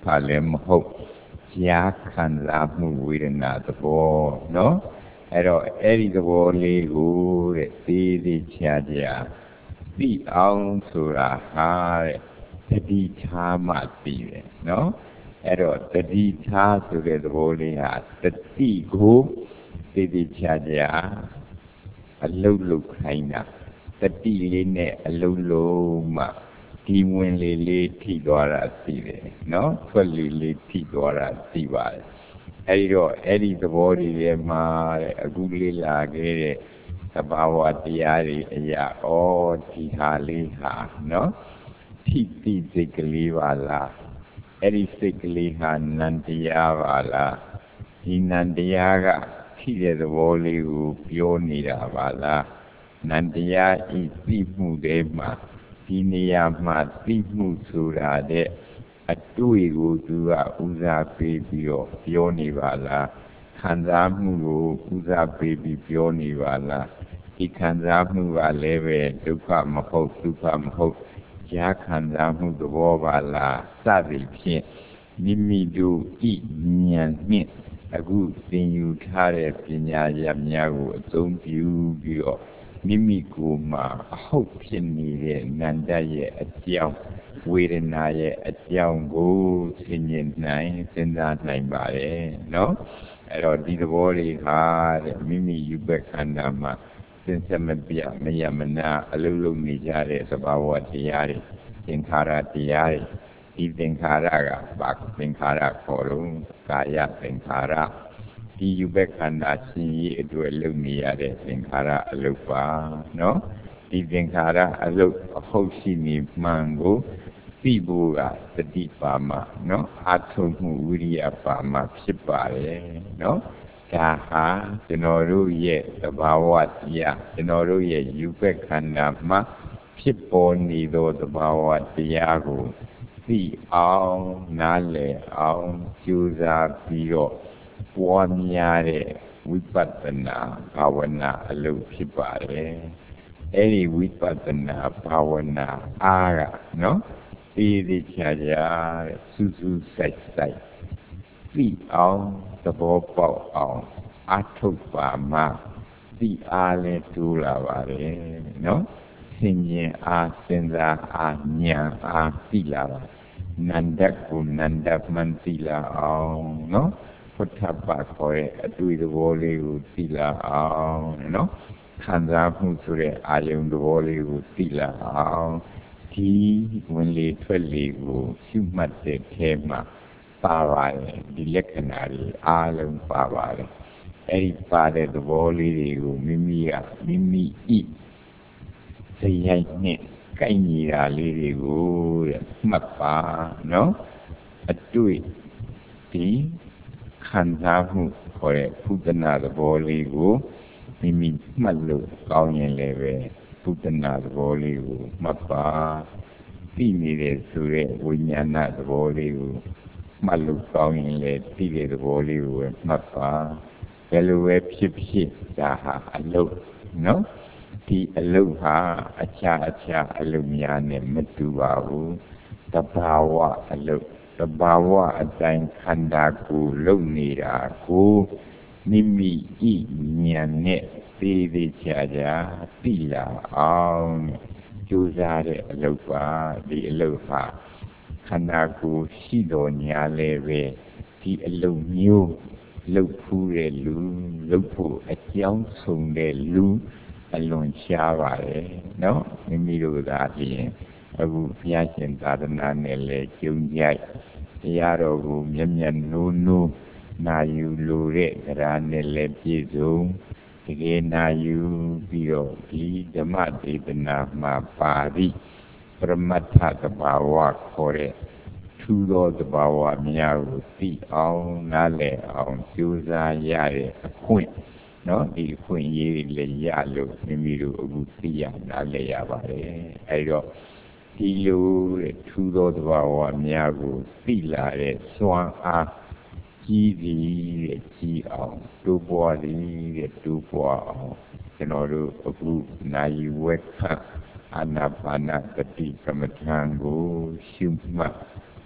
လည်းမဟုတ်ကြားခံစားမှုဝေဒနာသဘောနော်အဲ့တော့အဲ့ဒီသဘောလေးကိုတဲ့သေးသေးချာချာသိအောင်ဆိုတာဟာတဲ့တတိထားမှသိတယ်နော်အဲ့တော့တတိထားဆိုတဲ့သဘောလေးဟာတတိကိုသေးသေးချာချာအလုံးလုံးခိုင်းတာတတိလေးနဲ့အလုံးလုံးမှဒီဝင်လေးထိသွားတာသိတယ်နော်ထွက်လေးထိသွားတာသိပါတယ်အဲ့ဒီတော့အဲ့ဒီသဘောတွေထဲမှာတဲ့အခုလေးလာခဲ့တဲ့သဘာဝတရားတွေအရာဩဒီဟာလေးဟာနော်ထိတိစိတ်ကလေးပါလားအဲ့ဒီစိတ်ကလေးဟာနန္တရားပါလားဒီနန္တရားကထိတဲ့သဘောလေးကိုပြောနေတာပါလားနန္တရားဤသိမှုတွေမှာဒီနေရာမှာသိမှုဆိုတာတဲ့အတွေ့ကိုသူကဥစားပေးပြီးတော့ပြောနေပါလားခံစားမှုကိုဥစားပေးပြီးပြောနေပါလားဒီခံစားမှုကလည်းပဲဒုက္ခမဟုတ်ဒုက္ခမဟုတ်ကြားခံစားမှုသဘောပါလားစသည်ဖြင့်မိမိတို့ဤဉာဏ်နှင့်အခုသင်ယူထားတဲ့ပညာရပ်များကိုအသုံးပြုပြီးတော့မိမိကိုယ်မှာအဟုတ်ဖြစ်နေတဲ့နန္တရဲ့အကြောင်းဝေဒနာရဲ့အကြောင်းကိုသိမြင်နိုင်စဉ်းစားနိုင်ပါတယ်နော်အဲ့တော့ဒီသဘောလေးဟာတဲ့မိမိယူဘက်ခန္ဓာမှာစဉ်းစားမပြမရမနာအလုံးလုံးနေကြတဲ့သဘာဝတရားတွေသင်္ခါရတရားတွေဒီသင်္ခါရကဘာသင်္ခါရခေါ်လို့ကာယသင်္ခါရဒီယူဘက်ခန္ဓာရှင်ကြီးအတွက်လုပ်နေရတဲ့သင်္ခါရအလုပ်ပါနော်ဒီသင်္ခါရအလုပ်အဟုတ်ရှိနေမှန်ကိုသိဖို့ကတတိပါမနော်အာထုံမှုဝိရိယပါမဖြစ်ပါတယ်နော်ဒါဟာကျွန်တော်တို့ရဲ့သဘာဝတရားကျွန်တော်တို့ရဲ့ယူဘက်ခန္ဓာမှာဖြစ်ပေါ်နေသောသဘာဝတရားကိုသိအောင်နားလည်အောင်ကြိုးစားပြီးတော့ပွားများတဲ့ဝိပဿနာဘာဝနာအလုပ်ဖြစ်ပါတယ်အဲ့ဒီဝိပဿနာဘာဝနာအားကနော်သေးသေးချာချာစူးစူးစိုက်စိုက်သိအောင်သဘောပေါက်အောင်အထုတ်ပါမှသိအားလည်းတိုးလာပါတယ်နော်ဆင်ញင်အားစဉ်းစားအားဉာဏ်အားသိလာပါနန္ဒကိုနန္ဒမှန်သိလာအောင်နော်พุทธะခေါ်တဲ့အတွေ့သဘောလေးကိုသိလာအောင်နော်ခံစားမှုဆိုတဲ့အာယုံသဘောလေးကိုသိလာအောင်ဒီဝင်လေထွက်လေကိုရှုမှတ်တဲ့ထဲမှာပါပါတယ်ဒီလက္ခဏာတွေအားလုံးပါပါတယ်အဲ့ဒီပါတဲ့သဘောလေးတွေကိုမိမိကမိမိဤစရိုက်နဲ့ကိုက်ညီတာလေးတွေကိုတဲ့မှတ်ပါနော်အတွေ့ဒီခံစားမှုခေါ်တဲ့ဘုဒ္ဓနာသဘောလေးကိုမိမိမှတ်လို့ကောင်းရင်လည်းပဲဘုဒ္ဓနာသဘောလေးကိုမှတ်ပါသိနေတဲ့ဆိုတဲ့ဝိညာဏသဘောလေးကိုမှတ်လို့ကောင်းရင်လည်းသိတဲ့သဘောလေးကိုမှတ်ပါဘယ်လိုပဲဖြစ်ဖြစ်ဒါဟာအလုပ်နော်ဒီအလုပ်ဟာအခြားအလုပ်များနဲ့မတူပါဘူးတဘာဝအလုပ်တဘာဝအတိုင်းခန္ဓာကိုယ်လုံနေတာကိုမိမိဤဉာဏ်နဲ့သိသေးချာချာသိလာအောင်ကြိုးစားတဲ့အလုပ်ပါဒီအလုပ်ဟာခန္ဓာကိုယ်ရှိတော်ညာလဲပဲဒီအလုပ်မျိုးလုပ်ဖူးတဲ့လူလုပ်ဖို့အကြောင်းဆုံးတဲ့လူအလွန်ရှားပါတယ်နော်မိမိတို့သာပြင်အခုဘုရားရှင်သာသနာနဲ့လည်းကျုံကြိုက်တရားတော်ကိုမျက်မျက်နိုးနိုးနာယူလိုတဲ့တရားနဲ့လည်းပြည့်စုံတကယ်နာယူပြီးတော့ဒီဓမ္မဒေသနာမှာပါပြီးပရမတ္ထသဘာဝခေါ်တဲ့ထူသောသဘာဝများကိုသိအောင်နားလည်အောင်ကြိုးစားရတဲ့အခွင့်နော်ဒီအခွင့်အရေးလည်းရလို့မိမိတို့အခုသိရနားလည်ရပါတယ်အဲဒီတော့ဒီလိုထူသောသဘာဝများကိုသိလာတဲ့စွမ်းအားကြီးသည်တဲ့ကြီးအောင်တိုးပွားသည်တဲ့တိုးပွားအောင်ကျွန်တော်တို့အခုနိုင်ဝက်ခအာနာပါနသတိကမ္မထံကိုရှုမှတ်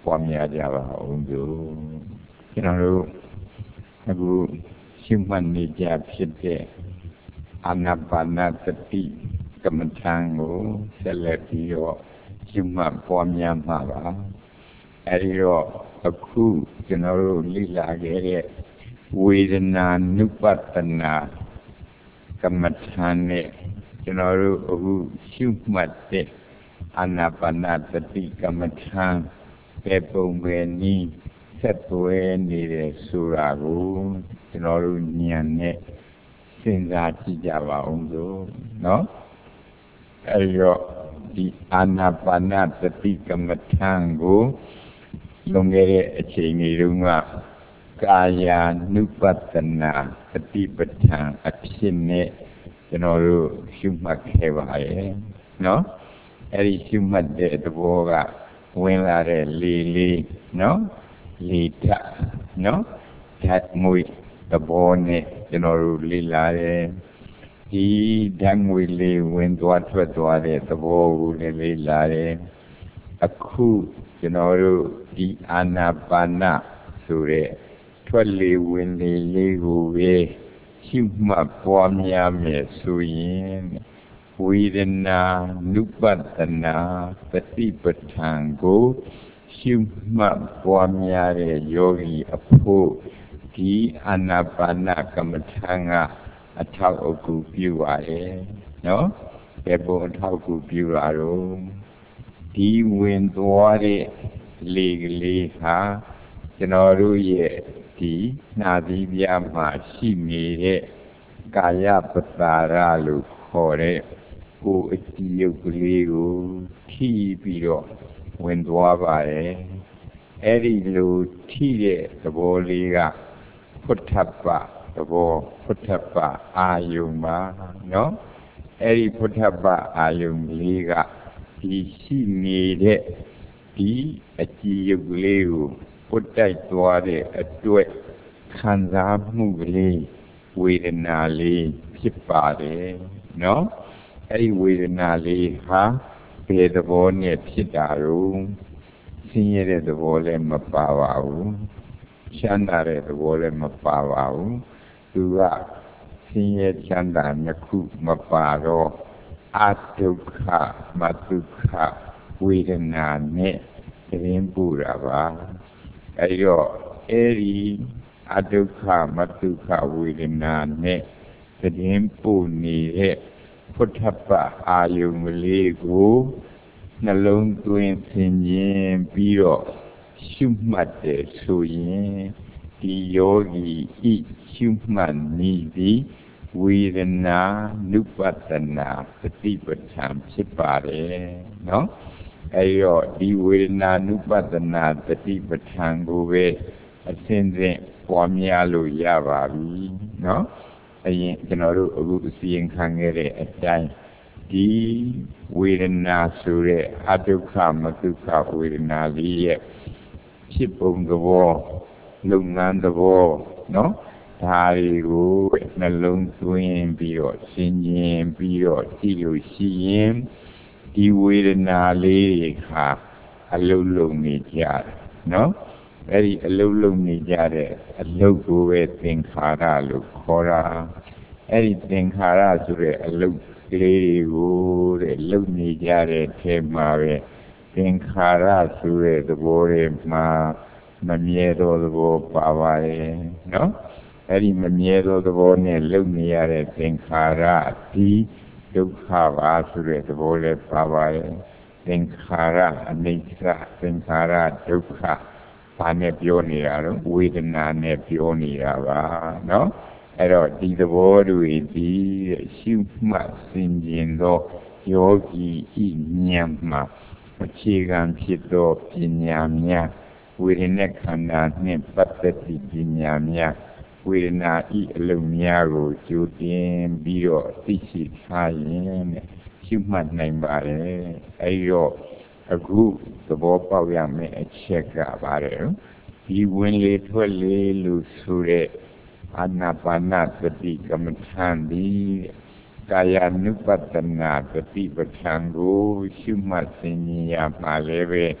ပွားများကြပါအောင်လို့ကျွန်တော်တို့အခုရှုမှတ်နေကြဖြစ်တဲ့အာနာပါနသတိကမ္မထံကိုဆက်လက်ပြီးတော့ရှုမှတ်ပွားများမှာပါအဲဒီတော့အခုကျွန်တော်တို့လေ့လာခဲ့တဲ့ဝေဒနာနုပတ္တနာကမ္မထံနဲ့ကျွန်တော်တို့အခုရှုမှတ်တဲ့အာနာပါနသတိကမ္မထံပဲပုံပဲနည်းဆက်သွဲနေတယ်ဆိုတာကိုကျွန်တော်တို့ဉာဏ်နဲ့စဉ်းစားကြည့်ကြပါဦးလို့နော်အဲဒီတော့ဒီအာနာပါနသတိကမ္မထံကိုလွန်ခဲ့တဲ့အချိန်ကြီးတုန်းကကာယ ानु ပတ္တနာသတိပဋ္ဌာန်အဖြစ်နဲ့ကျွန်တော်တို့ရှုမှတ်ခဲ့ပါရဲ့နော်အဲဒီရှုမှတ်တဲ့သဘောကဝင်လာတဲ့လေလေးနော်လေဓာတ်နော်ဓာတ်ငွေသဘောနဲ့ကျွန်တော်တို့လေ့လာတယ်ဒီဓာတ်ငွေလေးဝင်သွားထွက်သွားတဲ့သဘောကိုလည်းလေ့လာတယ်အခုကျွန်တော်တို့ဒီအာနာပါနဆိုတဲ့ထွက်လေဝင်လေလေးကိုပဲရှုမှတ်ပွားများမယ်ဆိုရင်ဝေဒနာနုပတ္တနာသတိပဋ္ဌာန်ကိုရှုမှတ်ပွားများတဲ့ယောဂီအဖို့ဒီအာနာပါနကမ္မထံကအထောက်အကူပြုပါရဲ့နော်ဘယ်ပုံအထောက်အကူပြုတာတော့ဒီဝင်သွားတဲ့လေကလေးဟာကျွန်တော်တို့ရဲ့ဒီနှာသီးပြားမှာရှိနေတဲ့ကာယပတာရလို့ခေါ်တဲ့ကိုယ်အကြည့်ရုပ်ကလေးကိုထိပြီးတော့ဝင်သွားပါတယ်အဲ့ဒီလိုထိတဲ့သဘောလေးကဖုထပ္ပသဘောဖုထပ္ပအာယုံပါနော်အဲ့ဒီဖုထပ္ပအာယုံလေးကဒီရှိနေတဲ့ဒီအကြည့်ရုပ်ကလေးကိုပုတ်တိုက်သွားတဲ့အတွက်ခံစားမှုကလေးဝေဒနာလေးဖြစ်ပါတယ်နော်အဲ့ဒီဝေဒနာလေးဟာဘယ်သဘောနဲ့ဖြစ်တာတော့ဆင်းရဲတဲ့သဘောလည်းမပါပါဘူးချမ်းသာတဲ့သဘောလည်းမပါပါဘူးသူကဆင်းရဲချမ်းသာနှစ်ခုမပါတော့အဒုက္ခမဒုက္ခဝေဒနာနဲ့သတင်းပူတာပါအဲဒီတော့အဲဒီအဒုက္ခမဒုက္ခဝေဒနာနဲ့သတင်းပူနေတဲ့ဖုထပ္ပအာယုံလေးကိုနှလုံးသွင်းဆင်ခြင်ပြီးတော့ရှုမှတ်တယ်ဆိုရင်ဒီယောဂီဤရှုမှတ်နေသည်ဝေဒနာနုပတ္တနာသတိပဋ္ဌာန်ဖြစ်ပါတယ်နော်အဲဒီတော့ဒီဝေဒနာနုပတ္တနာသတိပဋ္ဌာန်ကိုပဲအစဉ်စဉ်ပွားများလို့ရပါပြီနော်အရင်ကျွန်တော်တို့အခုအစီရင်ခံခဲ့တဲ့အတိုင်းဒီဝေဒနာဆိုတဲ့အဒုက္ခမဒုက္ခဝေဒနာလေးရဲ့ဖြစ်ပုံသဘောလုပ်ငန်းသဘောနော်ဒါတွေကိုနှလုံးသွင်းပြီးတော့ရှင်းကျင်ပြီးတော့ကြည့်လို့ရှိရင်ဒီဝေဒနာလေးတွေဟာအလုံးလုံးနေကြတယ်နော်အဲ့ဒီအလုံးလုံးနေကြတဲ့အလုံးကိုပဲသင်္ခါရလို့ခေါ်တာအဲ့ဒီသင်္ခါရဆိုတဲ့အလုံးကလေးတွေကိုတဲ့လုံနေကြတဲ့ထဲမှာပဲသင်္ခါရဆိုတဲ့သဘောတွေမှာမမြဲသောသဘောပါပါရဲ့နော်အဲ့ဒီမမြဲသောသဘောနဲ့လုံနေရတဲ့သင်္ခါရဒီဒုက္ခပါဆိုတဲ့သဘောလည်းပါပါရဲ့သင်္ခါရအနိစ္စသင်္ခါရဒုက္ခဘာနဲ့ပြောနေတာတော့ဝေဒနာနဲ့ပြောနေတာပါနော်အဲ့တော့ဒီသဘောတွေဒီရှုမှတ်ဆင်ခြင်သောယောဂီဤဉာဏ်မှာအခြေခံဖြစ်သောပညာများဝေဒနာခန္ဓာနှင့်ပတ်သက်သည့်ပညာများဝေဒနာဤအလုံးများကိုကြိုတင်ပြီးတော့သိရှိထားရင်ရှုမှတ်နိုင်ပါတယ်အဲ့တော့အခုသဘောပေါက်ရမယ့်အချက်ကပါတယ်ဒီဝင်လေထွက်လေလို့ဆိုတဲ့အာနာပါနသတိကမ္မထံဒီကာယ ानु ပတ္တနာသတိပဋ္ဌာန်ကိုရှုမှတ်ဆင်ခြင်ရမှာလည်းပဲ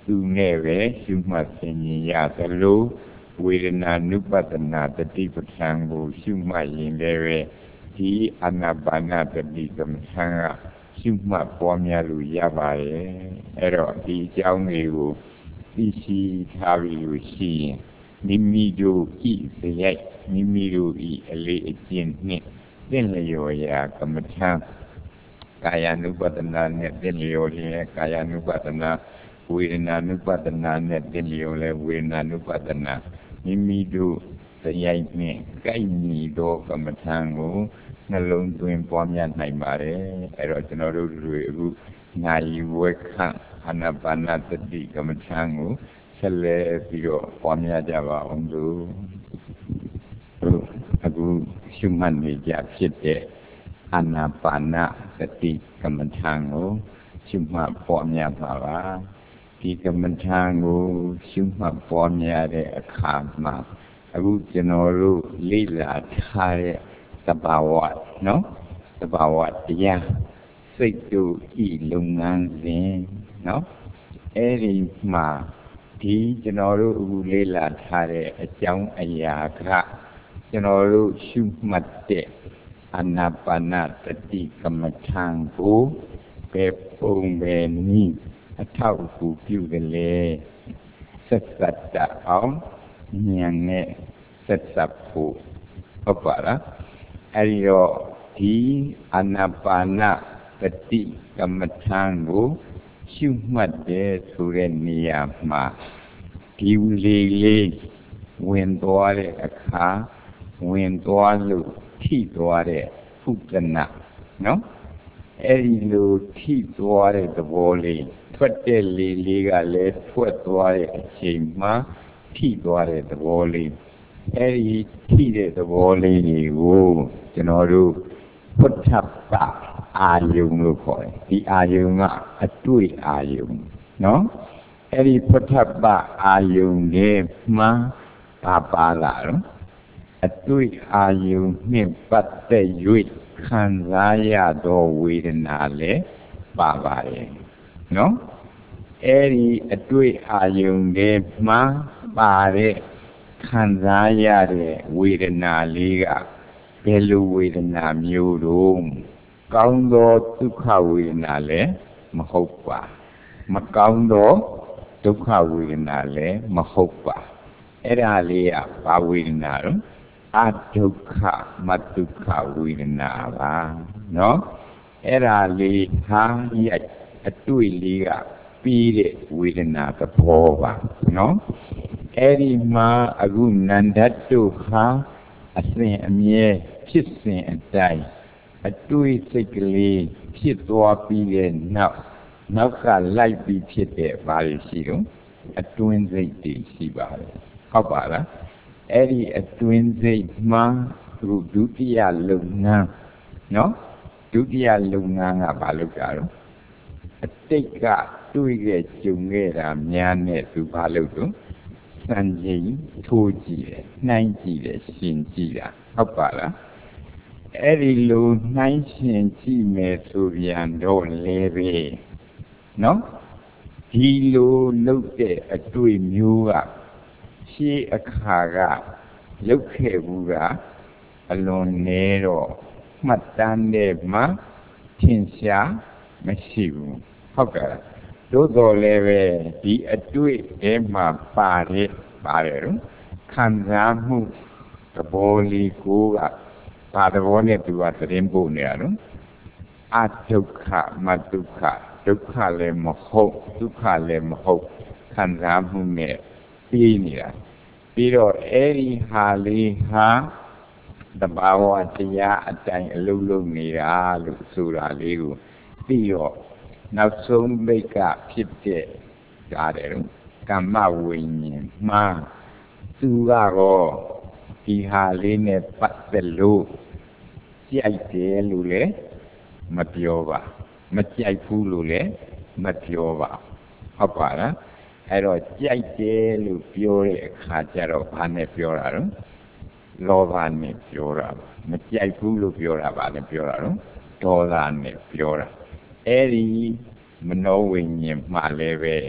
သူနဲ့ပဲရှုမှတ်သင်ရသလိုဝေဒနာနုပဒနာတတိပဋ္ဌာန်ကိုရှုမှတ်ရင်လည်းပဲဒီအာနာပါနတတိကမ္မထာကရှုမှတ်ပွားများလို့ရပါတယ်အဲ့တော့ဒီအကြောင်းတွေကိုသိရှိထားပြီးလို့ရှိရင်မိမိတို့ဤစရိုက်မိမိတို့ဤအလေးအကျင့်နှင့်သင်လျော်ရာကမ္မထာကာယ ानु ပဒနာနဲ့သင်လျော်ခြင်းကာယ ानु ပဒနာဝေဒနာ ानु ပဒနာနဲ့သင်လျော်လဲဝေဒနာ ानु ပဒနာမိမိတို့စရိုက်နဲ့ကိုက်ညီသောကမ္မထာကိုနှလုံးသွင်းပွားများနိုင်ပါတယ်အဲ့တော့ကျွန်တော်တို့တွေအခုနာယီဝေခအာနာပါနတတိကမ္မထာကိုဆက်လက်ပြီးတော့ပွားများကြပါအောင်လို့အခုရှုမှတ်နေကြဖြစ်တဲ့အာနာပါနသတိကမ္မထာကိုရှုမှတ်ပွားများပါပါဒီကမ္မထာကိုရှုမှတ်ပွားများတဲ့အခါမှာအခုကျွန်တော်တို့လေ့လာထားတဲ့သဘာဝနော်သဘာဝတရားစိတ်တို့ဤလုပ်ငန်းစဉ်နော်အဲ့ဒီမှာဒီကျွန်တော်တို့အခုလေ့လာထားတဲ့အကြောင်းအရာကကျွန်တော်တို့ရှုမှတ်တဲ့အာနာပါနတတိကမ္မထာကိုပဲပုံပဲနီးအထောက်အကူပြုတယ်လေဆက်ဆက်တအောင်ဉာဏ်နဲ့ဆက်ဆက်ဖို့ဟုတ်ပါလားအဲ့ဒီတော့ဒီအာနာပါနတတိကမ္မထာကိုရှုမှတ်တယ်ဆိုတဲ့နေရာမှာဒီလေးဝင်သွားတဲ့အခါဝင်သွားလို့ထိသွားတဲ့ဖုဒနာနော်အဲ့ဒီလိုထိသွားတဲ့သဘောလေးထွက်တဲ့လေးကလည်းထွက်သွားတဲ့အချိန်မှာထိသွားတဲ့သဘောလေးအဲ့ဒီထိတဲ့သဘောလေးကိုကျွန်တော်တို့พุทธပအာယုံလို့ခေါ်တယ်ဒီအာယုံကအတွေ့အာယုံနော်အဲ့ဒီพุทธပအာယုံရဲ့မှာပါလာတော့အတွေ့အာယုံနှင့်ပတ်သက်၍ခံစားရသောဝေဒနာလည်းပါပါတယ်နော်အဲ့ဒီအတွေ့အာယုံရဲ့မှာပါတဲ့ခံစားရတဲ့ဝေဒနာလေးကဘယ်လိုဝေဒနာမျိုးတော့ကောင်းသောဒုက္ခဝေဒနာလည်းမဟုတ်ပါမကောင်းသောဒုက္ခဝေဒနာလည်းမဟုတ်ပါအဲ့ဒါလေးကဘာဝေဒနာတော့အဒုက္ခမဒုက္ခဝေဒနာပါနော်အဲ့ဒါလေးဟာအတွေ့လေးကပြီးတဲ့ဝေဒနာသဘောပါနော်အဲ့ဒီမှာအခုနန္ဒတ်တို့ဟာအစဉ်အမြဲဖြစ်စဉ်အတိုင်းအတွေ့စိတ်ကလေးဖြစ်သွားပြီးတဲ့နောက်ကလိုက်ပြီးဖြစ်တဲ့ဘာတွေရှိတော့အတွင်းစိတ်တွေရှိပါတယ်ဟုတ်ပါလားအဲ့ဒီအတွင်းစိတ်မှာဒုတိယလုပ်ငန်းနော်ဒုတိယလုပ်ငန်းကဘာလုပ်တာတော့အတိတ်ကတွေ့ခဲ့ကြုံခဲ့တာများနဲ့သူဘာလုပ်တော့စံချိန်ထိုးကြည့်တယ်နှိုင်းကြည့်တယ်ရှင်ကြည့်တာဟုတ်ပါလားအဲ့ဒီလိုနှိုင်းရှင်ကြည့်မယ်ဆိုပြန်တော့လေပဲနော်ဒီလိုလုပ်တဲ့အတွေ့မျိုးကရှေးအခါကလုပ်ခဲ့ဘူးကအလွန်နေတော့မှတ်တမ်းတဲ့မှာထင်ရှားမရှိဘူးဟုတ်ကဲ့သို့တော်လည်းပဲဒီအတွေ့အဲမှာပါတယ်တော့ခံစားမှုသဘောလေးကိုကဘာသဘောနဲ့သူကသတင်းပို့နေရတော့အဒုက္ခမဒုက္ခဒုက္ခလည်းမဟုတ်ဒုက္ခလည်းမဟုတ်ခံစားမှုနဲ့ပြီးနေတာပြီးတော့အဲ့ဒီဟာလေးဟာတဘာဝတရားအတိုင်းအလုံးလုံးနေတာလို့ဆိုတာလေးကိုပြီးတော့နောက်ဆုံးဘိတ်ကဖြစ်တဲ့ဒါတယ်ကမ္မဝိညာဉ်မှာသူကတော့ဒီဟာလေးနဲ့ပတ်သက်လို့ကြိုက်တယ်လို့လည်းမပြောပါမကြိုက်ဘူးလို့လည်းမပြောပါဟုတ်ပါလားအဲ့တော့ကြိုက်တယ်လို့ပြောတဲ့အခါကျတော့ဘာနဲ့ပြောတာတော့လောဘနဲ့ပြောတာမကြိုက်ဘူးလို့ပြောတာဘာနဲ့ပြောတာတော့ဒေါသနဲ့ပြောတာအဲ့ဒီမနောဝိညာဉ်မှလည်းပဲ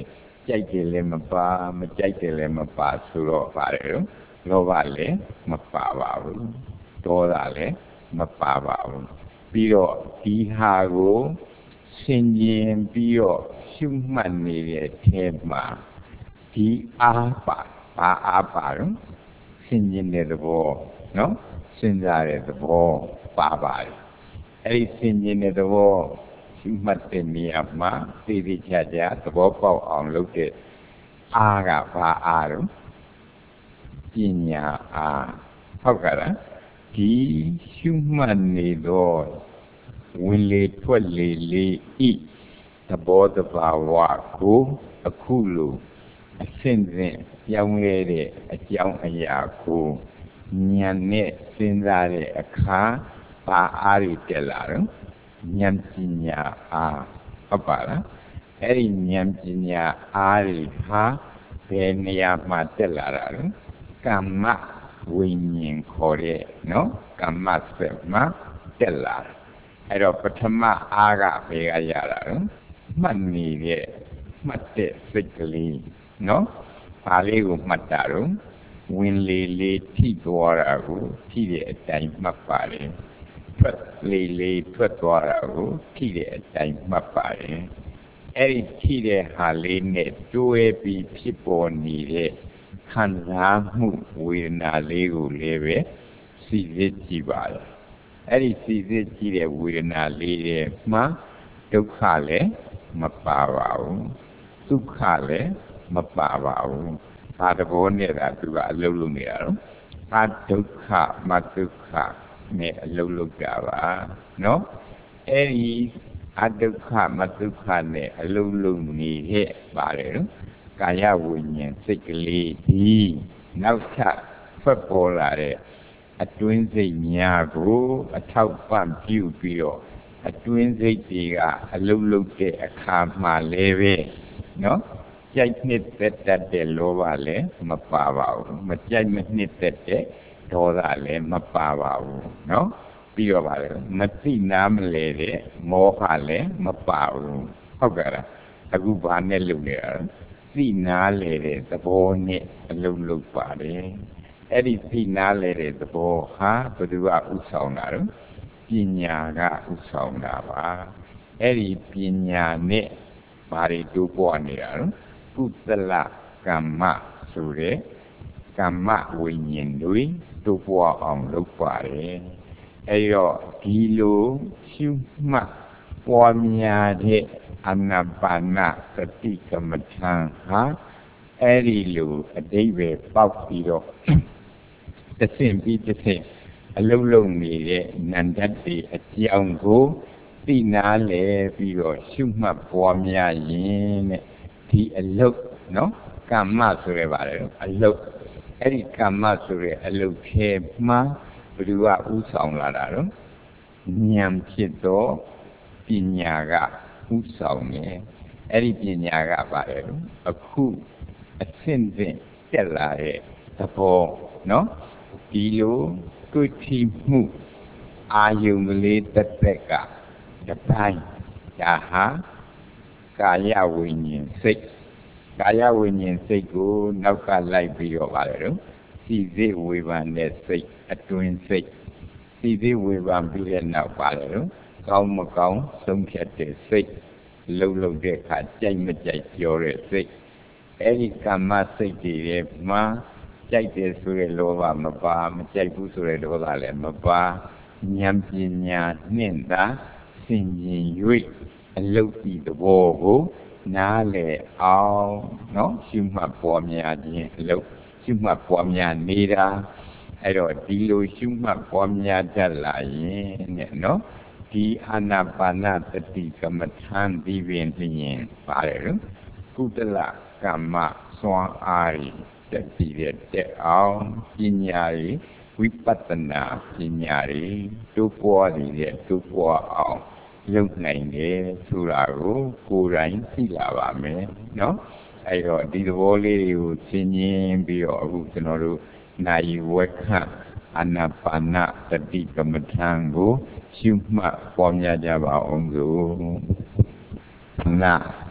ကြိုက်တယ်လည်းမပါမကြိုက်တယ်လည်းမပါဆိုတော့ပါတယ်လောဘလည်းမပါပါဘူးဒေါသလည်းမပါပါဘူးပြီးတော့ဒီဟာကိုဆင်ခြင်ပြီးတော့ရှုမှတ်နေတဲ့ထဲမှာဒီအားပါဘာအားပါတော့ဆင်ခြင်တဲ့သဘောနော်စဉ်းစားတဲ့သဘောပါပါတယ်အဲ့ဒီဆင်ခြင်တဲ့သဘောရှုမှတ်တဲ့နေရာမှာသိသိချာချာသဘောပေါက်အောင်လုပ်တဲ့အားကဘာအားတော့ပညာအားဟုတ်ကဲ့လားဒီရှုမှတ်နေတော့ဝင်လေထွက်လေလေဤသဘောတဘာဝကိုအခုလိုအစဉ်စဉ်ပြောင်းလဲတဲ့အကြောင်းအရာကိုဉာဏ်နဲ့စဉ်းစားတဲ့အခါဘာအားတွေတက်လာတော့ဉာဏ်ပညာအားဟုတ်ပါလားအဲ့ဒီဉာဏ်ပညာအားတွေဟာဘယ်နေရာမှာတက်လာတာလဲကမ္မဝိညာဉ်ခေါ်တဲ့နော်ကမ္မစက်မှာတက်လာတယ်အဲ့တော့ပထမအားကဘယ်ကရတာလဲမှတ်နေတဲ့မှတ်တဲ့စိတ်ကလေးနော်ဘာလေးကိုမှတ်တာတော့ဝင်လေလေထိသွားတာကိုထိတဲ့အတိုင်းမှတ်ပါတယ်ထွက်လေလေထွက်သွားတာကိုထိတဲ့အတိုင်းမှတ်ပါတယ်အဲ့ဒီထိတဲ့ဟာလေးနဲ့တွဲပြီးဖြစ်ပေါ်နေတဲ့ခံစားမှုဝေဒနာလေးကိုလည်းပဲစိစစ်ကြည့်ပါလားအဲ့ဒီစိစစ်ကြည့်တဲ့ဝေဒနာလေးတွေမှာဒုက္ခလည်းမပါပါဘူးဒုက္ခလည်းမပါပါဘူးဘာသဘောနဲ့သာသူကအလုံးလုံးနေတာတော့အဒုက္ခမဒုက္ခနဲ့အလုံးလုံးတာပါနော်အဲ့ဒီအဒုက္ခမဒုက္ခနဲ့အလုံးလုံးနေတဲ့ပါတယ်နော်ကာယဝိညာဉ်စိတ်ကလေးဒီနောက်ထပ်ဖွက်ပေါ်လာတဲ့အတွင်းစိတ်များကိုအထောက်ပံ့ပြုပြီးတော့အတွင်းစိတ်တွေကအလုံးလုံးတဲ့အခါမှလည်းပဲနော်ကြိုက်နှစ်သက်တတ်တဲ့လောဘလည်းမပါပါဘူးမကြိုက်မနှစ်သက်တဲ့ဒေါသလည်းမပါပါဘူးနော်ပြီးတော့ပါလေမသိနာမလဲတဲ့မောဟလည်းမပါဘူးဟုတ်ကဲ့လားအခုဘာနဲ့လုပ်နေရလဲသိနာလေတဲ့သဘောနဲ့အလုံးလုံးပါတယ်အဲ့ဒီသိနာလေတဲ့သဘောဟာဘယ်သူကဥဆောင်တာလဲပညာကဥဆောင်တာပါအဲ့ဒီပညာနဲ့ဘာတွေတိုးပွားနေတာလဲကုသလကမ္မဆိုတဲ့ကမ္မဝိညာဉ်တွေတိုးပွားအောင်လုပ်ပါတယ်အဲ့တော့ဒီလိုရှုမှတ်ပွားများတဲ့အာနာပါနစတိကမ္မထံဟာအဲ့ဒီလိုအတိတ်ပဲပေါက်ပြီးတော့တစ်ဆင့်ပြီးတစ်ဆင့်အလုံးလုံးနေတဲ့နန္တတိအကြောင်းကိုသိနာလဲပြီးတော့ရှုမှတ်ပွားများရင်တဲ့ဒီအလုတ်နော်ကမ္မဆိုရပါတယ်အလုတ်အဲ့ဒီကမ္မဆိုရအလုတ်ထဲမှာဘယ်သူကဥဆောင်လာတာတော့ဉာဏ်ဖြစ်တော့ပညာကဥဆောင်နေအဲ့ဒီပညာကပါတယ်အခုအဆင့်ဆင့်တက်လာတဲ့သဘောနော်ဒီလိုတွေ့ထိမှုအာယုံကလေးတစ်သက်ကတစ်တိုင်းဒါဟာကာယဝိညာဉ်စိတ်ကာယဝိညာဉ်စိတ်ကိုနောက်ကလိုက်ပြီးတော့ပါတယ်တော့စိစိဝေဘာနဲ့စိတ်အတွင်းစိတ်စိစိဝေဘာပြီးတဲ့နောက်ပါတယ်တော့ကောင်းမကောင်းဆုံးဖြတ်တဲ့စိတ်လှုပ်လှုပ်တဲ့အခါကြိုက်မကြိုက်ပြောတဲ့စိတ်အဲ့ဒီကမ္မစိတ်တွေရဲ့မှာကြိုက်တယ်ဆိုတဲ့လောဘမပါမကြိုက်ဘူးဆိုတဲ့ဒေါသလည်းမပါဉာဏ်ပညာနှင့်သာဆင်ခြင်၍အလုတ်ဒီသဘောကိုနားလည်အောင်နော်ရှုမှတ်ပွားများခြင်းအလုတ်ရှုမှတ်ပွားများနေတာအဲ့တော့ဒီလိုရှုမှတ်ပွားများတတ်လာရင်တဲ့နော်ဒီအာနာပါနသတိကမ္မထံဒီပင်လျင်ပါတယ်လို့ကုသလကမ္မစွမ်းအားတက်ပြီးတဲ့အောင်ပညာရေးဝိပဿနာပညာရေးတိုးပွားနေတဲ့တိုးပွားအောင်လုပ်နိုင်တယ်ဆိုတာကိုကိုယ်တိုင်သိလာပါမယ်နော်အဲ့တော့ဒီသဘောလေးတွေကိုသင်ခြင်းပြီးတော့အခုကျွန်တော်တို့နိုင်ဝက်ခအာနာပါနသတိကမ္မထံကိုရှုမှတ်ပွားများကြပါအောင်စို့နာ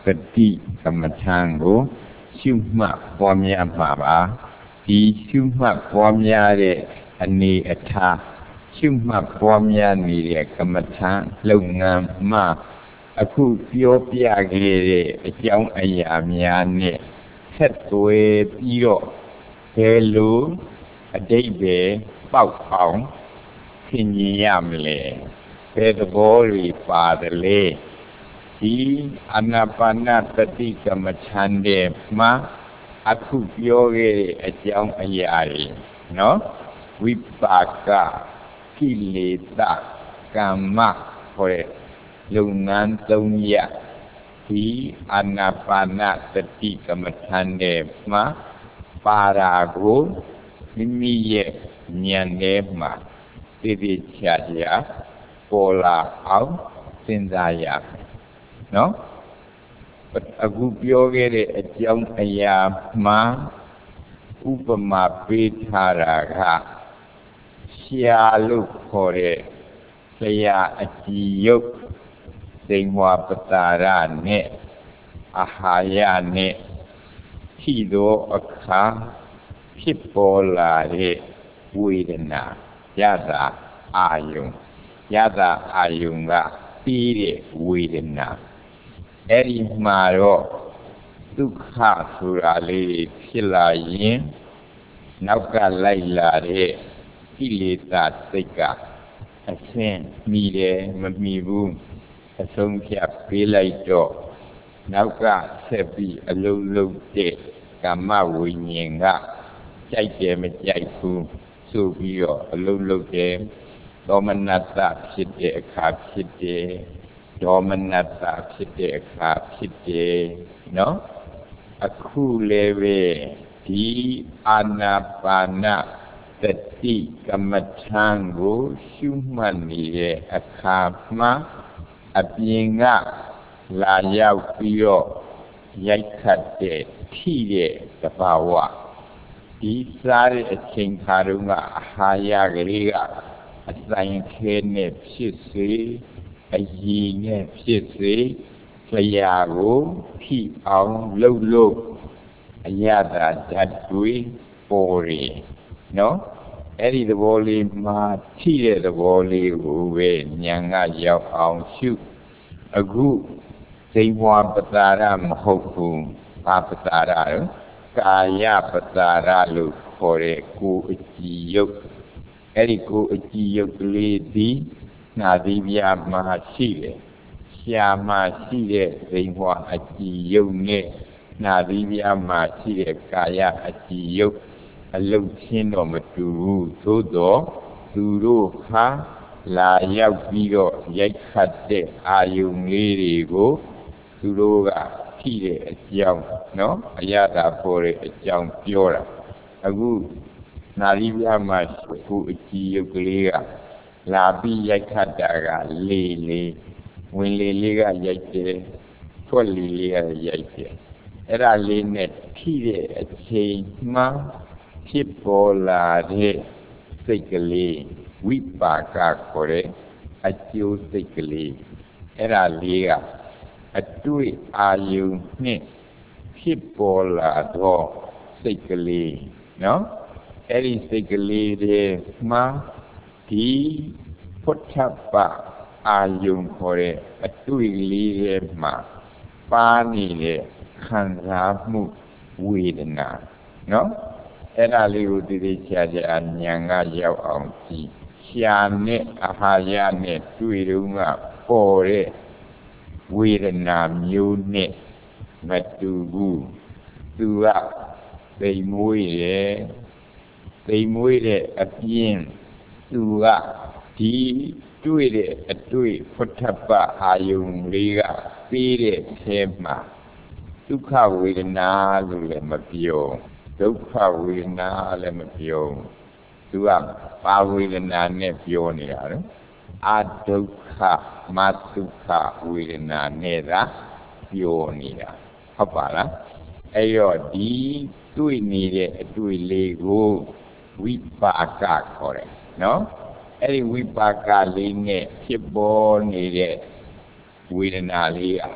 တတိကမ္မထံကိုရှုမှတ်ပွားများမှာပါဒီရှုမှတ်ပွားများတဲ့အနေအထားရှုမှတ်ပွားများနေတဲ့ကမ္မထံလုပ်ငန်းမှာအခုပြောပြခဲ့တဲ့အကြောင်းအရာများနဲ့ဆက်သွယ်ပြီးတော့ဘယ်လိုအဓိပ္ပာယ်ပေါက်အောင်သင်မြင်ရမလဲဘယ်သဘောတွေပါတယ်လဲဒီအာနာပါနသတိကမ္မထံတဲ့မှာအခုပြောခဲ့တဲ့အကြောင်းအရာတွေနော်ဝိပါကကိလေသာကမ္မခေါ်တဲ့လုပ်ငန်း၃ရပ်ဒီအာနာပါနသတိကမ္မထံတဲ့မှာပါရာကိုမိမိရဲ့ဉာဏ်ထဲမှာသိသိချာချာပေါ်လာအောင်စဉ်းစားရမယ်နော်အခုပြောခဲ့တဲ့အကြောင်းအရာမှာဥပမာပေးထားတာကရှာလို့ခေါ်တဲ့ဆရာအကြည်ယုတ်စိန်ဝါပတာရနဲ့အာဟာရနဲ့ထိသောအခါဖြစ်ပေါ်လာတဲ့ဝေဒနာယတာအာယုံယတာအာယုံကပြီးတဲ့ဝေဒနာအဲ့ဒီမှာတော့ဒုက္ခဆိုတာလေးဖြစ်လာရင်နောက်ကလိုက်လာတဲ့ကိလေသာစိတ်ကအဆင်းမိတယ်မမိဘူးအဆုံးဖြတ်ပေးလိုက်တော့နောက်ကဆက်ပြီးအလုံးလုံးတဲ့ကာမဝိညာဉ်ကကြိုက်တယ်မကြိုက်ဘူးဆိုပြီးတော့အလုံးလုံးတယ်ဒေါမနတဖြစ်တဲ့အခါဖြစ်တယ်ဒေါမနတဖြစ်တဲ့အခါဖြစ်တယ်နော်အခုလည်းပဲဒီအာနာပါနသတိကမ္မထံကိုရှုမှတ်နေတဲ့အခါမှာအပြင်ကလာရောက်ပြီးတော့ရိုက်ခတ်တဲ့ထိတဲ့သဘာဝဒီစားတဲ့အချိန်ခါတုန်းကအာဟာရကလေးကအဆိုင်ခဲနဲ့ဖြစ်စေအရည်နဲ့ဖြစ်စေဆရာကိုထိအောင်လှုပ်လို့အရသာဓာတ်တွေပေါ်ရနော်အဲ့ဒီသဘောလေးမှာထိတဲ့သဘောလေးကိုပဲဉာဏ်ကရောက်အောင်ရှုအခုစိတ်ဝါပတာရမဟုတ်ဘူးဘာပတာရလဲကာယပတာရလို့ခေါ်တဲ့ကိုယ်အကြည်ယုတ်အဲ့ဒီကိုယ်အကြည်ယုတ်ကလေးဒီနာသီးပြားမှာရှိတယ်ရှားမှာရှိတဲ့စိတ်ဝါအကြည်ယုတ်နဲ့နာသီးပြားမှာရှိတဲ့ကာယအကြည်ယုတ်အလုံးချင်းတော့မတူဘူးသို့တော့သူတို့ဟာလာရောက်ပြီးတော့ရိုက်ခတ်တဲ့အာယုံလေးတွေကိုသူတို့ကထိတဲ့အကြောင်းနော်အရသာပေါ်တဲ့အကြောင်းပြောတာအခုနာရီပြမှာခုအကြည်ရုပ်ကလေးကလာပြီးရိုက်ခတ်တာကလေးလေးဝင်လေလေးကရိုက်တယ်ထွက်လေလေးကရိုက်တယ်အဲ့ဒါလေးနဲ့ထိတဲ့အချိန်မှဖြစ်ပေါ်လာတဲ့စိတ်ကလေးဝိပါကခေါ်တဲ့အကျိုးစိတ်ကလေးအဲ့ဒါလေးကအတွေ့အာယုံနဲ့ဖြစ်ပေါ်လာတော့စိတ်ကလေးနော်အဲ့ဒီစိတ်ကလေးတွေမှာဒီพุทธပအာယုံခေါ်တဲ့အတွေ့လေးတွေမှာပါနေတဲ့ခံစားမှုဝေဒနာနော်အဲ့ဒါလေးကိုတည်ချာချာဉာဏ်ကရောက်အောင်ကြည့်ရှာနဲ့အာဟာရနဲ့တွေ့တော့ကပေါ်တဲ့ဝေဒနာမျိုးနဲ့မတူဘူးသူကသိမ်မွေးတယ်သိမ်မွေးတဲ့အပြင်သူကဒီတွေ့တဲ့အတွေ့พุทธပအာယုံလေးကပြီးတဲ့အဲမှာဒုက္ခဝေဒနာလို့လည်းမပြောဒုက္ခဝေဒနာလည်းမပြောသူကပါဝေဒနာနဲ့ပြောနေတာနော်အဒုက္ခမသုခဝေဒနာနဲ့သာပြောနေတာဟုတ်ပါလားအဲ့တော့ဒီတွေ့နေတဲ့အတွေ့လေးကိုဝိပါကခေါ်တယ်နော်အဲ့ဒီဝိပါကလေးနဲ့ဖြစ်ပေါ်နေတဲ့ဝေဒနာလေးက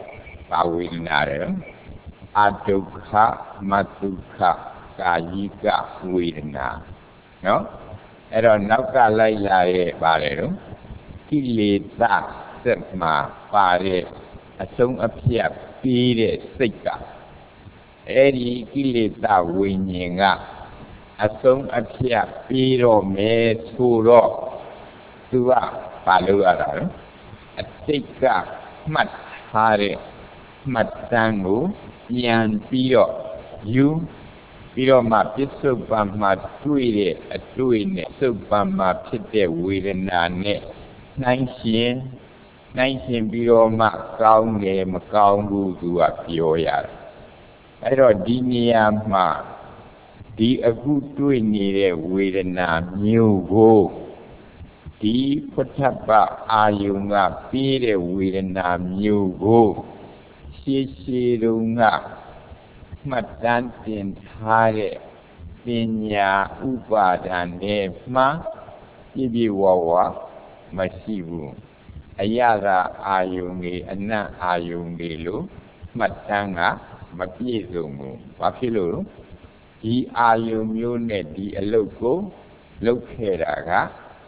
ပါဝေဒနာတယ်အဒုက္ခမတုခကာယိကဝေဒနာနော်အဲ့တော့နောက်ကလိုက်လာရဲ့ပါတယ်တော့ကိလေသာစက်မှာပါတဲ့အဆုံးအဖြတ်ပြီးတဲ့စိတ်ကအဲ့ဒီကိလေသာဝိညာဉ်ကအဆုံးအဖြတ်ပြီးတော့မယ်ဆိုတော့သူကဘာလို့ရတာလဲအတိတ်ကမှတ်ထားတဲ့မှတ်တမ်းကိုပြန်ပြီးတော့ယူပြီးတော့မှပစ္စုပန်မှာတွေ့တဲ့အတွေ့နဲ့စုပန်မှာဖြစ်တဲ့ဝေဒနာနဲ့နှိုင်းရှင်ပြီးတော့မှကောင်းတယ်မကောင်းဘူးသူကပြောရတယ်အဲ့တော့ဒီနေရာမှာဒီအခုတွေ့နေတဲ့ဝေဒနာမျိုးကိုဒီพุทธပ္ပအာယုံကပြီးတဲ့ဝေဒနာမျိုးကိုရှေးတုန်းကမှတ်တမ်းတင်ထားတဲ့ပညာဥပါဒဏ်နဲ့မှပြည့်ဝမရှိဘူးအရသာအာယုံတွေအနတ်အာယုံတွေလို့မှတ်တမ်းကမပြည့်စုံဘူးဘာဖြစ်လို့ဒီအာယုံမျိုးနဲ့ဒီအလုပ်ကိုလုပ်ခဲ့တာက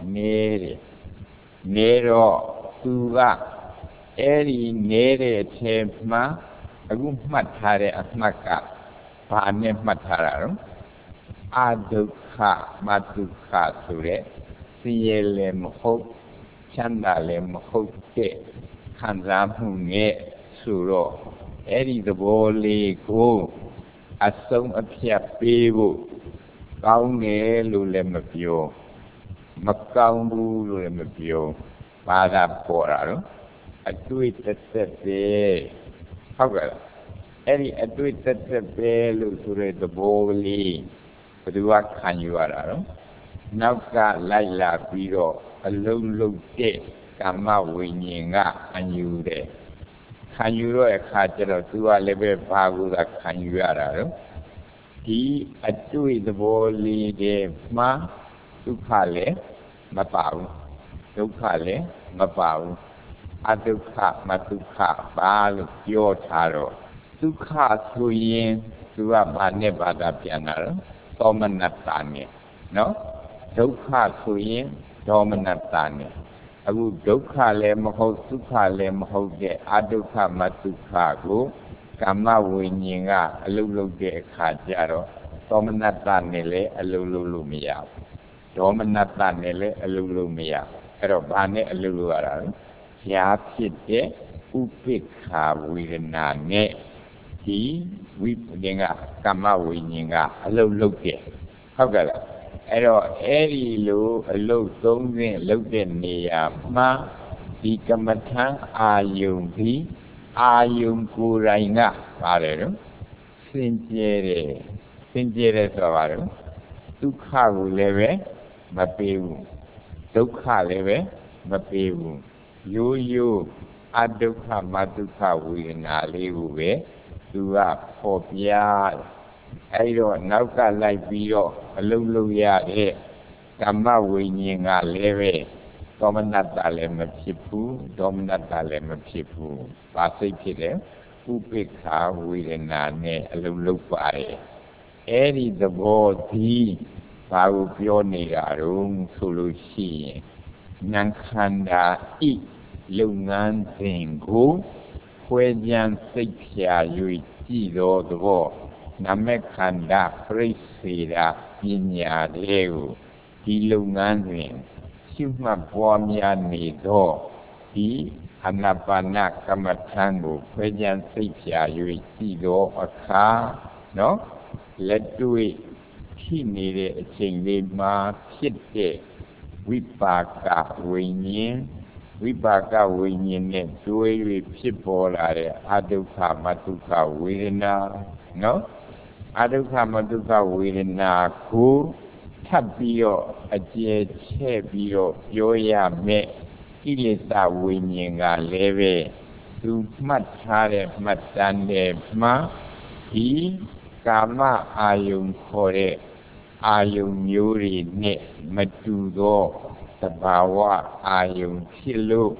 နေတော့သူကအဲ့ဒီနေတဲ့ထဲမှာအခုမှတ်ထားတဲ့အမှတ်ကဘာနဲ့မှတ်ထားတာလဲအဒုက္ခမတုခဆိုတဲ့ဆင်းရဲလည်းမဟုတ်ချမ်းသာလည်းမဟုတ်တဲ့ခံစားမှုနဲ့ဆိုတော့အဲ့ဒီသဘောလေးကိုအဆုံးအဖြတ်ပေးဖို့ကောင်းတယ်လို့လည်းမပြောမကောင်းဘူးလို့လည်းမပြောဘာသာပေါ်တာတော့အတွေ့တစ်သက်ပဲဟုတ်ကဲ့အဲ့ဒီအတွေ့တစ်သက်ပဲလို့ဆိုတဲ့သဘောလေးဘယ်သူကခံယူရတာတော့နောက်ကလိုက်လာပြီးတော့အလုံးလုံးတဲ့ကာမဝိညာဉ်ကအယူတယ်ခံယူတော့အခါကျတော့သူကလည်းပဲဘာကိုသာခံယူရတာတော့ဒီအတွေ့သဘောလေးတည်းမှာဒုက္ခလည်းမပါဘူးဒုက္ခလည်းမပါဘူးအဒုက္ခမဒုက္ခဘာလို့ပြောထားတော့ဒုက္ခဆိုရင်သူကဘာနဲ့ဘာသာပြန်တာလဲသောမနတ္တနဲ့နော်ဒုက္ခဆိုရင်ဒေါမနတ္တနဲ့အခုဒုက္ခလည်းမဟုတ်ဒုက္ခလည်းမဟုတ်တဲ့အဒုက္ခမဒုက္ခကိုကာမဝိညာဉ်ကအလုံးလုံးတဲ့အခါကျတော့သောမနတ္တနဲ့လည်းအလုံးလုံးလို့မရဘူးဒေါမနတ္တနဲ့လည်းအလုံးလုံးမရအဲ့တော့ဘာနဲ့အလုံးလုံးရတာလဲရှားဖြစ်တဲ့ဥပိ္ပခာဝေဒနာနဲ့ဒီဝိပ္ပင်ကကာမဝိညာဉ်ကအလုံးလုံးတဲ့ဟုတ်ကဲ့လားအဲ့တော့အဲ့ဒီလိုအလုံးသုံးခြင်းလုပ်တဲ့နေရာမှာဒီကမ္မထံအာယုံဒီအာယုံကိုယ်တိုင်ကပါတယ်နော်စင်ကြယ်တယ်ဆိုတာပါတော့ဒုက္ခကိုလည်းပဲမပေးဘူးဒုက္ခလည်းပဲမပေးဘူးရိုးရိုးအဒုက္ခမဒုက္ခဝေဒနာလေးကိုပဲသူကပေါ်ပြအဲ့တော့နောက်ကလိုက်ပြီးတော့အလုံးလုံးရတဲ့ကမ္မဝိညာဉ်ကလည်းပဲသောမနတ္တလည်းမဖြစ်ဘူးဒေါမနတ္တလည်းမဖြစ်ဘူးဘာစိတ်ဖြစ်လဲဥပိ္ပခာဝေဒနာနဲ့အလုံးလုံးပါတယ်အဲ့ဒီသဘောဒီဘာကိုပြောနေတာတော့ဆိုလို့ရှိရင်ဉာဏ်ခန္ဓာဤလုပ်ငန်းစဉ်ကိုခွဲခြားစိတ်ဖြာ၍ကြည့်တော်သဘောနာမခန္ဓာပြိစေတာပညာတွေကိုဒီလုပ်ငန်းစဉ်ရှုမှတ်ပွားများနေတော့ဒီအာနာပါနကမ္မထံကိုခွဲခြားစိတ်ဖြာ၍ကြည့်တော်အခါနော်လက်တွေ့ရှိနေတဲ့အချိန်လေးမှာဖြစ်တဲ့ဝိပါကဝိညာဉ်ဝိပါကဝိညာဉ်နဲ့တွဲ၍ဖြစ်ပေါ်လာတဲ့အဒုက္ခမဒုက္ခဝေဒနာနော်အဒုက္ခမဒုက္ခဝေဒနာကိုထပ်ပြီးတော့အကျယ်ချဲ့ပြီးတော့ပြောရမယ်ကိလေသာဝိညာဉ်ကလည်းပဲသူမှတ်ထားတဲ့မှတ်တမ်းတွေမှာဒီကာမအာယုံခေါ်တဲ့အာယုံမျိုးတွေနဲ့မတူသောသဘာဝအာယုံဖြစ်လို့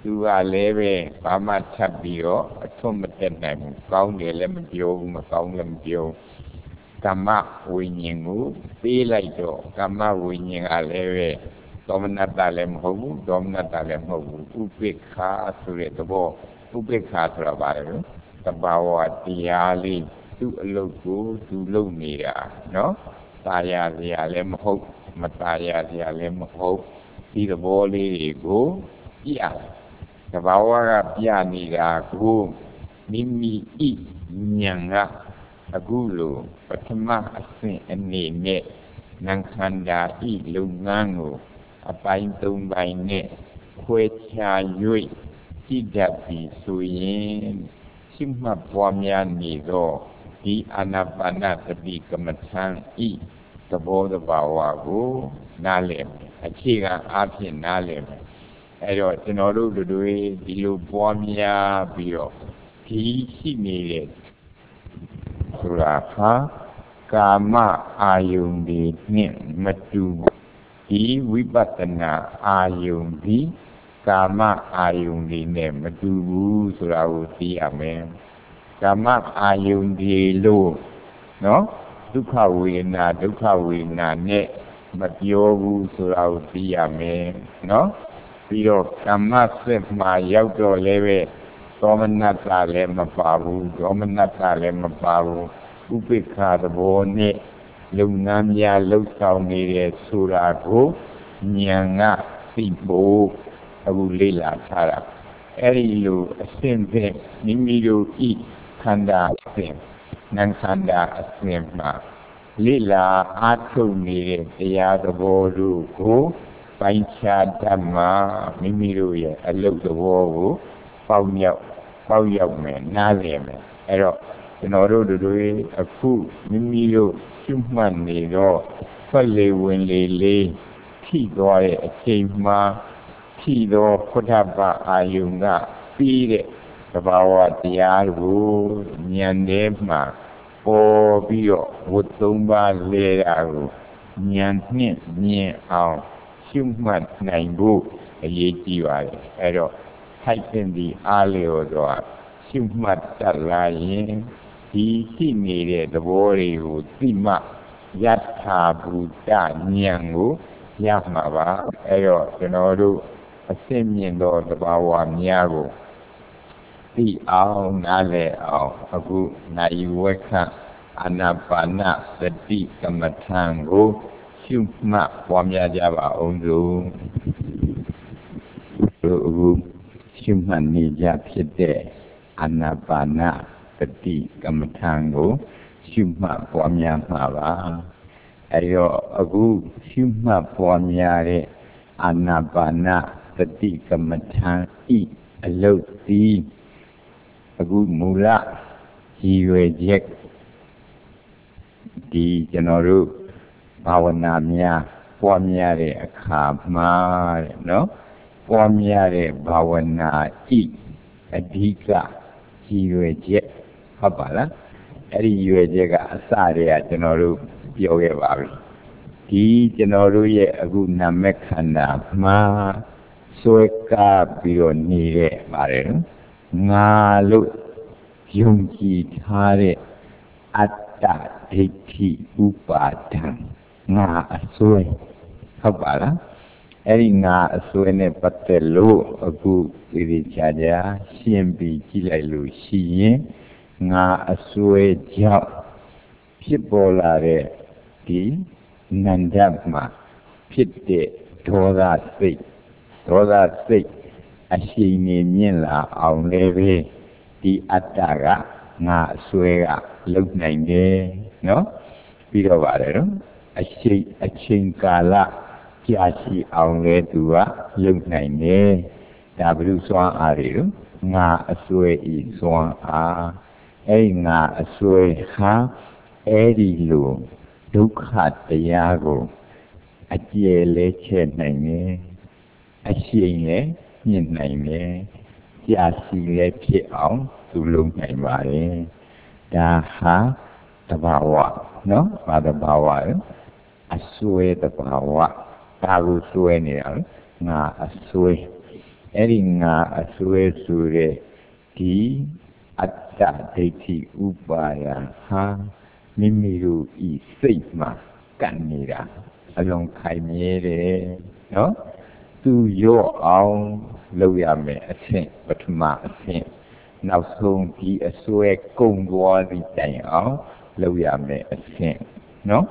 သူကလည်းပဲဘာမှထပ်ပြီးတော့အထွတ်မတက်နိုင်ဘူးကောင်းတယ်လည်းမပြောဘူးမကောင်းလည်းမပြောကမ္မဝိညာဉ်ကိုပေးလိုက်တော့ကမ္မဝိညာဉ်ကလည်းပဲသောမနတလည်းမဟုတ်ဘူးဒေါမနတလည်းမဟုတ်ဘူးဥပိ္ပခာဆိုတဲ့သဘောဥပိ္ပခာဆိုတာဘာလဲသဘာဝတရားလေးသူ့အလုပ်ကိုသူလုပ်နေတာနော်ตายရစရာလည်းမဟုတ်မตายရစရာလည်းမဟုတ်ဒီသဘောလေးတွေကိုပြသဘာဝကပြနေတာကိုမိမိဤဉာဏ်ကအခုလိုပထမအဆင့်အနေနဲ့နံခန္ဓာဤလုပ်ငန်းကိုအပိုင်း၃ပိုင်းနဲ့ခွဲခြား၍ကြည့်တတ်ပြီဆိုရင်ရှိမှတ်ပွားများနေတော့ဒီအာနာပါနသတိကမ္မထံဤသဘောတဘာဝကိုနားလည်အခြေခံအားဖြင့်နားလည်မယ်အဲ့တော့ကျွန်တော်တို့တွေဒီလိုပွားများပြီးတော့ဒီရှိနေတဲ့ဆိုတာဟာကာမအာယုန်ဒီနဲ့မတူဒီဝိပဿနာအာယုန်ဒီကာမအာယုန်ဒီနဲ့မတူဘူးဆိုတာကိုသိရမယ်ကာမအာယုန်ဒီလို့နော်ဒုက္ခဝေဒနာဒုက္ခဝေဒနာနဲ့မပြောဘူးဆိုတာကိုသိရမယ်နော်ပြီးတော့ကမ္မစစ်မှာရောက်တော့လည်းပဲသောမနတလည်းမပါဘူးဒေါမနတလည်းမပါဘူးဥပိ္ပခာသဘောနဲ့လုပ်ငန်းများလှုပ်ဆောင်နေတဲ့ဆိုတာကိုဉာဏ်ကသိဖို့အခုလေ့လာထားတာအဲ့ဒီလိုအစဉ်ဖြင့်မိမိတို့ဤခန္ဓာအစဉ်နံခန္ဓာအစဉ်မှာလေ့လာအားထုတ်နေတဲ့တရားသဘောတို့ကိုပိုင်းခြားတတ်မှမိမိတို့ရဲ့အလုပ်သဘောကိုပေါက်ရောက်မယ်နားလည်မယ်အဲ့တော့ကျွန်တော်တို့တွေအခုမိမိတို့ရှုမှတ်နေတော့ဆက်လေဝင်လေလေးထိသွားတဲ့အချိန်မှာထိသောခုထပအာယုံကပြီးတဲ့သဘာဝတရားကိုဉာဏ်ထဲမှာပေါ်ပြီးတော့ဝတ်သုံးပါးလဲတာကိုဉာဏ်နဲ့မြင်အောင်ရှုမှတ်နိုင်ဖို့အရေးကြီးပါတယ်အဲ့တော့ထိုက်တဲ့ဒီအားလျော်စွာရှုမှတ်တတ်လာရင်ဒီရှိနေတဲ့သဘောတွေကိုသိမှယထာဘူတဉာဏ်ကိုရမှာပါအဲ့တော့ကျွန်တော်တို့အစစ်မြင့်သောသဘာဝများကိုသိအောင်နားလည်အောင်အခုနိုင်ဝက္ခအာနာပါနသတိကမ္မထံကိုရှုမှတ်ပွားများကြပါအောင်စို့အခုရှုမှတ်နေကြဖြစ်တဲ့အာနာပါနသတိကမ္မထံကိုရှုမှတ်ပွားများမှာပါအဲဒီတော့အခုရှုမှတ်ပွားများတဲ့အာနာပါနသတိကမ္မထံဤအလုတ်သည်အခုမူလရည်ရွယ်ချက်ဒီကျွန်တော်တို့ဘာဝနာများပွားများတဲ့အခါမှာတဲ့နော်ပွားများတဲ့ဘာဝနာဤအဓိကရည်ရွယ်ချက်ဟုတ်ပါလားအဲ့ဒီရည်ရွယ်ချက်ကအစတည်းကကျွန်တော်တို့ပြောခဲ့ပါပြီဒီကျွန်တော်တို့ရဲ့အခုနာမခန္ဓာမှာဆွဲကားပြီးတော့နေတဲ့ပါတယ်ငါလို့ယုံကြည်ထားတဲ့အတ္တဒိဋ္ဌိဥပါဒံငါအစွဲဟုတ်ပါလားအဲ့ဒီငါအစွဲနဲ့ပတ်သက်လို့အခုဒီချာချာရှင်းပြီးကြည့်လိုက်လို့ရှိရင်ငါအစွဲကြောင့်ဖြစ်ပေါ်လာတဲ့ဒီနန္ဒမှာဖြစ်တဲ့ဒေါသစိတ်အရှိန်မြင့်လာအောင်လည်းပဲဒီအတ္တကငါအစွဲကလုံနိုင်တယ်နော်ပြီးတော့ပါတယ်နော်အချိန်ကာလကြာရှိအောင်လဲသူကလုံနိုင်တယ်ဒါဘုရုစွမ်းအားတွေလို့ငါအစွဲဤစွမ်းအားအဲ့ငါအစွဲဟာအဲ့ဒီလိုဒုက္ခတရားကိုအကျယ်လဲချဲ့နိုင်တယ်အရှိန်လဲမြင့်နိုင်တယ်ကြာရှိလဲဖြစ်အောင်သူလုံနိုင်ပါတယ်ဒါဟာတဘာဝနော်ဘာတဘာဝလဲအစွဲတဘာဝဒါကိုစွဲနေတာငါအစွဲ Eringa aswesure di atta deiti upaya ha mimiru I seitma kanira along kaimere no tu yo aung lâu yame asin patma asin nào sung di aswe kung dwa di tai aung lâu yame asin no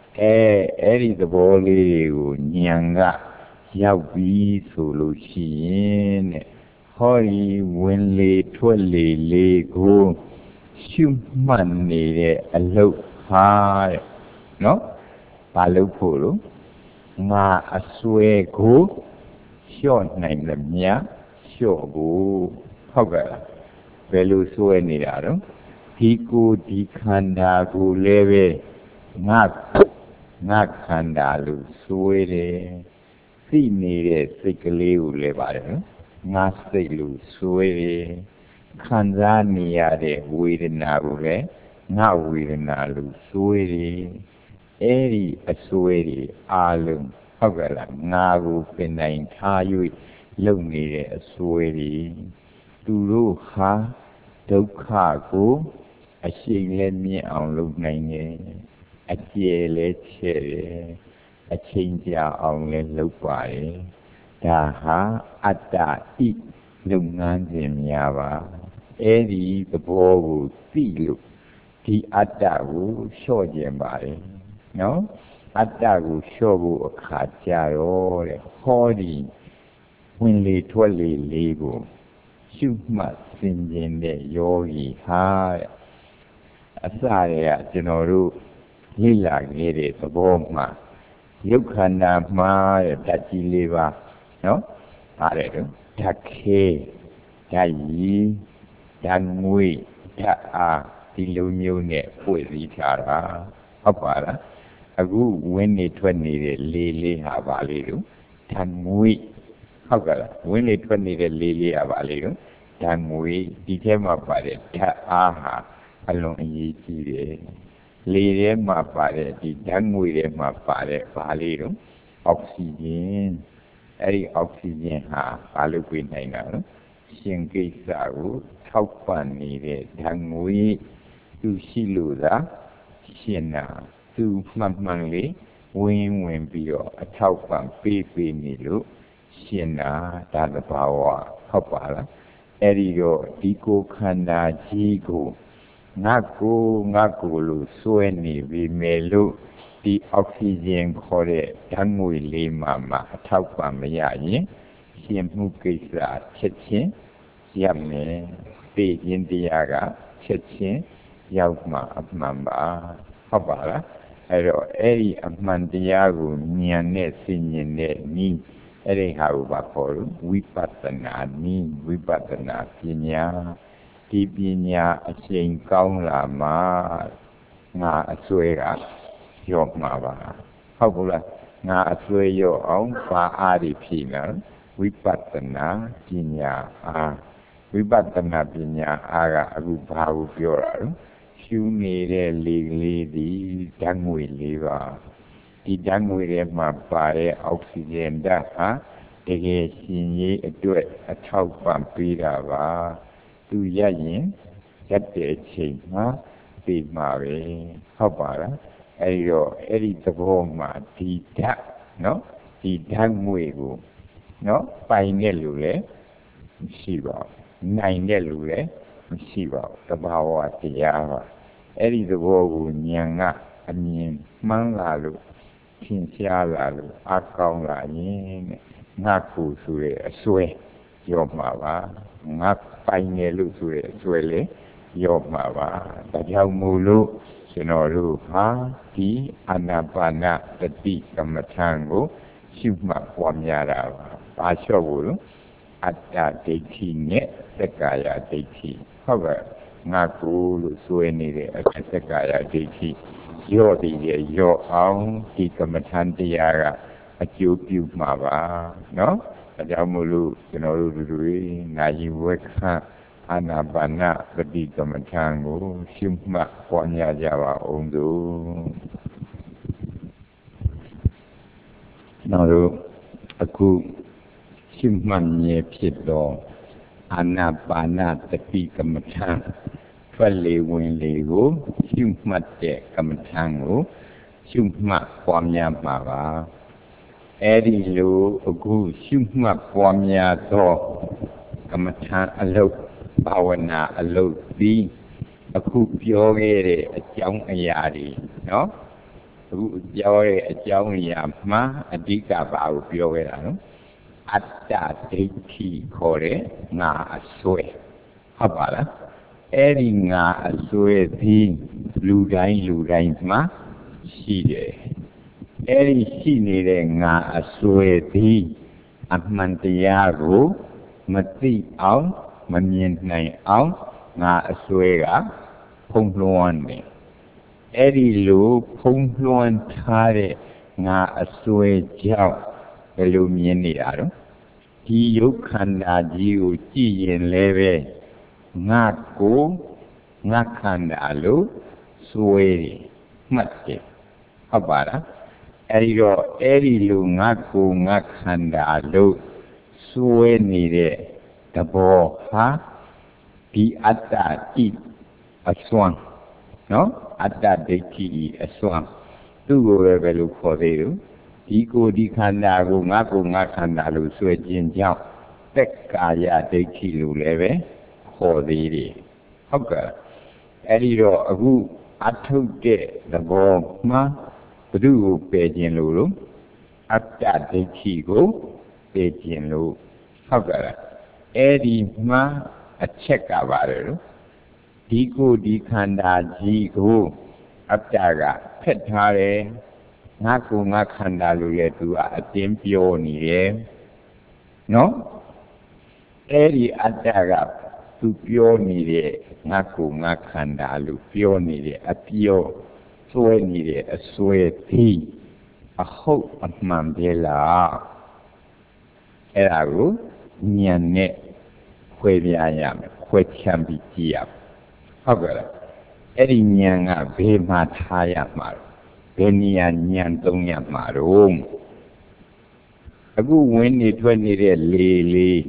eri the boli ko nyangaရောက်ပြီဆိုလို့ရှိရင်တဲ့ဟောဒီဝင်လေထွက်လေလေးကိုရှုမှတ်နေတဲ့အလုပ်ဟာတဲ့နော်ဘာလုပ်ဖို့လို့ငါအစွဲကိုလျှော့နိုင်သမျှလျှော့ဖို့ဟုတ်ကဲ့လားဘယ်လိုစွဲနေတာတော့ဒီကိုဒီခန္ဓာကိုလည်းပဲငါခန္ဓာလို့စွဲတယ်သိနေတဲ့စိတ်ကလေးကိုလည်းပါတယ်နော်ငါစိတ်လို့စွဲတယ်ခံစားနေရတဲ့ဝေဒနာကိုလည်းငါဝေဒနာလို့စွဲတယ်အဲ့ဒီအစွဲတွေအာလုံးဟုတ်ကဲ့လားငါကိုပင်နိုင်ထား၍လုံနေတဲ့အစွဲတွေသူတို့ဟာဒုက္ခကိုအရှိန်လည်းမြင့်အောင်လုပ်နိုင်တယ်အကျယ်လည်းချဲ့တယ်အချိန်ကြာအောင်လည်းလုပ်ပါတယ်ဒါဟာအတ္တဣလုပ်ငန်းစဉ်များပါအဲ့ဒီသဘောကိုသိလို့ဒီအတ္တကိုလျှော့ခြင်းပါတယ်နော်အတ္တကိုလျှော့ဖို့အခါကြာရောတဲ့ဟောဒီဝင်လေထွက်လေလေးကိုရှုမှတ်သင်ခြင်းတဲ့ယောဂီဟာတဲ့အစရကကျွန်တော်တို့လေ့လာခဲ့တဲ့သဘောမှာယုတ်ခန္ဓာမှာတဲ့ဓာတ်ကြီးလေးပါနော်ပါတယ်တော့ဓာတ်ခဲဓာတ်ရည်ဓာတ်ငွေဓာတ်အားဒီလိုမျိုးနဲ့ဖွဲ့စည်းထားတာဟုတ်ပါလားအခုဝင်နေထွက်နေတဲ့လေးဟာပါလေတော့ဓာတ်ငွေဟုတ်ကဲ့လားဝင်နေထွက်နေတဲ့လေးဟာပါလေတော့ဓာတ်ငွေဒီထဲမှာပါတယ်ဓာတ်အားဟာအလွန်အရေးကြီးတယ်လေထဲမှာပါတယ်ဒီဓာတ်ငွေထဲမှာပါတယ်ဘာလေးတော့အောက်ဆီဂျင်အဲ့ဒီအောက်ဆီဂျင်ဟာဘာလို့ပြနိုင်တာလဲရှင်ကိစ္စကိုထောက်ပံ့နေတဲ့ဓာတ်ငွေသူရှိလို့သာရှင်နာသူမှန်လေးဝင်ပြီးတော့အထောက်ပံ့ပေးနေလို့ရှင်နာဒါသဘာဝဟုတ်ပါလားအဲ့ဒီတော့ဒီကိုခန္ဓာကြီးကိုငါကိုလို့စွဲနေပြီမယ်လို့ဒီအောက်ဆီဂျင်ခေါ်တဲ့ဓာတ်ငွေလေးမှာအထောက်ပံ့မရရင်ရှင်မှုကိစ္စချက်ချင်းရပ်မယ်သိခြင်းတရားကချက်ချင်းရောက်မှအမှန်ပါဟုတ်ပါလားအဲ့တော့အဲ့ဒီအမှန်တရားကိုဉာဏ်နဲ့သိမြင်တဲ့နည်းအဲ့ဒီဟာကိုပါခေါ်လို့ဝိပဿနာနည်းဝိပဿနာပညာဒီပညာအချိန်ကောင်းလာမှငါအစွဲကရော့မှာပါဟုတ်ဘူးလားငါအစွဲရော့အောင်ပါအားဖြည့်နေဝိပဿနာပညာအားဝိပဿနာပညာအားကအခုဘာကိုပြောတာလဲရှုနေတဲ့လေကလေးဒီဓာတ်ငွေလေးပါဒီဓာတ်ငွေထဲမှာပါတဲ့အောက်ဆီဂျင်ဓာတ်ဟာတကယ်ရှင်ရေးအတွက်အထောက်ပံ့ပေးတာပါသူရရင်ရက်တဲ့အချိန်မှာသိမှာပဲဟုတ်ပါလားအဲ့ဒီသဘောမှာဒီဓာတ်နော်ဒီဓာတ်ငွေကိုနော်ပိုင်တဲ့လူလည်းမရှိပါဘူးနိုင်တဲ့လူလည်းမရှိပါဘူးသဘာဝတရားပါအဲ့ဒီသဘောကိုဉာဏ်ကအမြင်မှန်းလာလို့သင်ရှားလာလို့အကောင်းလာရင်ငါကိုဆိုတဲ့အစွဲရောမှာပါငါပိုင်တယ်လို့ဆိုတဲ့အစွဲလေရောမှာပါဒါကြောင့်မို့လို့ကျွန်တော်တို့ဟာဒီအာနာပါနတတိကမ္မထံကိုရှုမှတ်ပွားများတာပါဘာလျှော့ဖို့လို့အတ္တဒိဋ္ဌိနဲ့သက္ကာယဒိဋ္ဌိဟုတ်ကဲ့ငါကိုလို့ဆိုနေတဲ့အသက္ကာယဒိဋ္ဌိရော့တည်ရော့အောင်ဒီကမ္မထံတရားကအကျိုးပြုမှာပါနော်ဒါကြောင့်မို့လို့ကျွန်တော်တို့တွေနာယီဝက်ခအာနာပါနပฏิကမ္မထံကိုရှုမှတ်ပွားများကြပါအောင်သို့နောက်တော့အခု man ye pito, anapana tapi kemetang, Falewin lego, Shumat de kemetango, Shumat kwamya baba, Eri lo, Agu, Shumat kwamya to, kemetang alok, bawana alok di, Aku piore a young ayari, no? Piore a young yama, a diga bow piore, no? Atta deki kore, na a soe. Habala, eri nga a soe di, lugain ma, shide. Eri shinire nga a soe di, Atmantiago, mati ao, manien nai ao, nga a soe ga, Phung luan ne. Eri lu phung luan thare nga a soe jiao, Belu mien ni aro. Di yuk khanda ji ko ji yin lebe, Nga ko, nga khanda lu, soe di, mat de. Habara. Eri lu nga ko, nga khanda lu, soe ni de, Dabo ha, Di atta ti, Aswang, no? Atta deki aswang. Tu go belu khode, Di ko di khanda ko, nga khanda lu, soe jin jiao, Tek kaya deki lu lebe, khode di. Hoka. Eriro agu atuk de dabo ma, Badu ko pe jin lu, Atta deki ko, pe jin lu. Hoka. Eri ma, a check about it. Diku di khanda ji ko Aptaga Petare Naku nga khanda lu le tu a tin pyo ni le. No? Eri Aptaga tu pyo ni le Naku nga khanda lu pyo ni le a pyo Soe ni le a soe ti a hope of Mandela. Era gu Nyan ne Kwe Biayam, Kwe Chambi Tiap. However, Eri Nyanga Bema Taya Mar, Benia Nyan Donya Marum. Agu winnie 20 lily,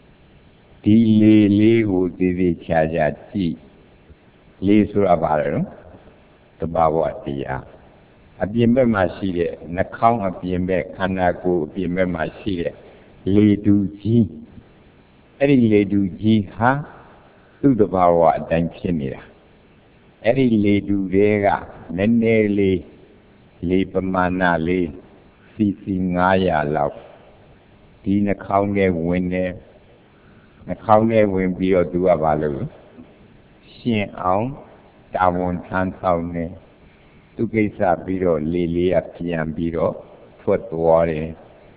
Di lily would be the Chaja tea. Lisura Barro, the Bawatia. A Bimbe Masile, Nakang of Bimbe, Kanaku, Bimbe Masile, Lidu G. Eri ledu ji ha, tu the bawa dan chinira. Eri ledu rega, nene le pamana le, sisi ngaya lau. Di na kaunge win bio dua balu. Sien aung, tawon tan saune. Tu kesa biro lili apian biro, foot water.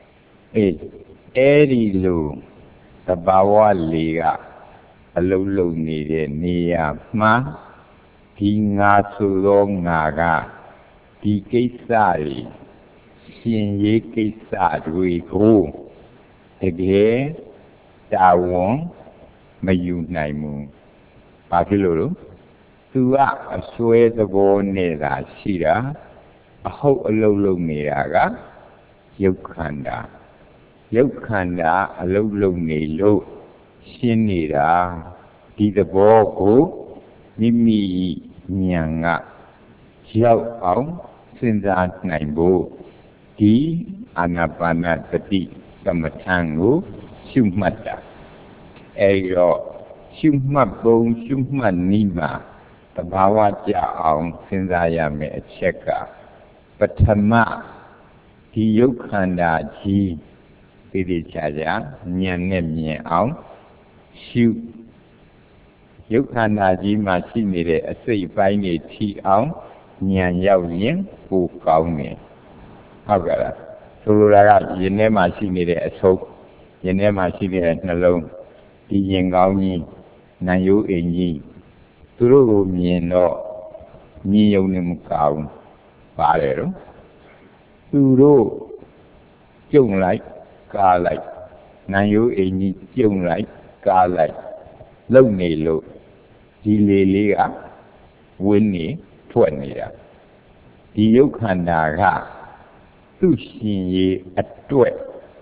Eri lu. Tabawa liga, a low needed near ma, Tinga Suro Naga, Di Kesari, Sien Ye Kesari go, Again, Tawon, Mayu Naimu, Pakiluru, Tua, a sweat of all Nera, Shira, a ho a low neraga, Yokanda. Yokanda, a low nelo, Shinira, Di the Bogo, Mimi Nyanga, Xiao Ao, Sinzat Naibo, Di Anapana Tati, Samatango, Shumata, Ero, Shumabon, Shumanima, the Bawaja Ao, Sinzayame, etc. Patama, Di Yokanda, Ji. Pidi Chaja, Nyan Nemi Ao, Shu Yukana Ji Machinide, a say by me tea ao, Nyan Yao Yin, who call me. However, Surara, Yene Machinide, a soap, Yene Machinide alone, the Yin Gao Ni, Nayu in Yi, Turu Mien no, Ni Yonim Cow, Valero, Turu, Jung like. Ca lại, Nayu in Jung like, ca lại, lâu nề lộ, Di lê lê á, Win nè, Thuận nè á. Di yếu khả nà gà, Tu xin ye at tuệ,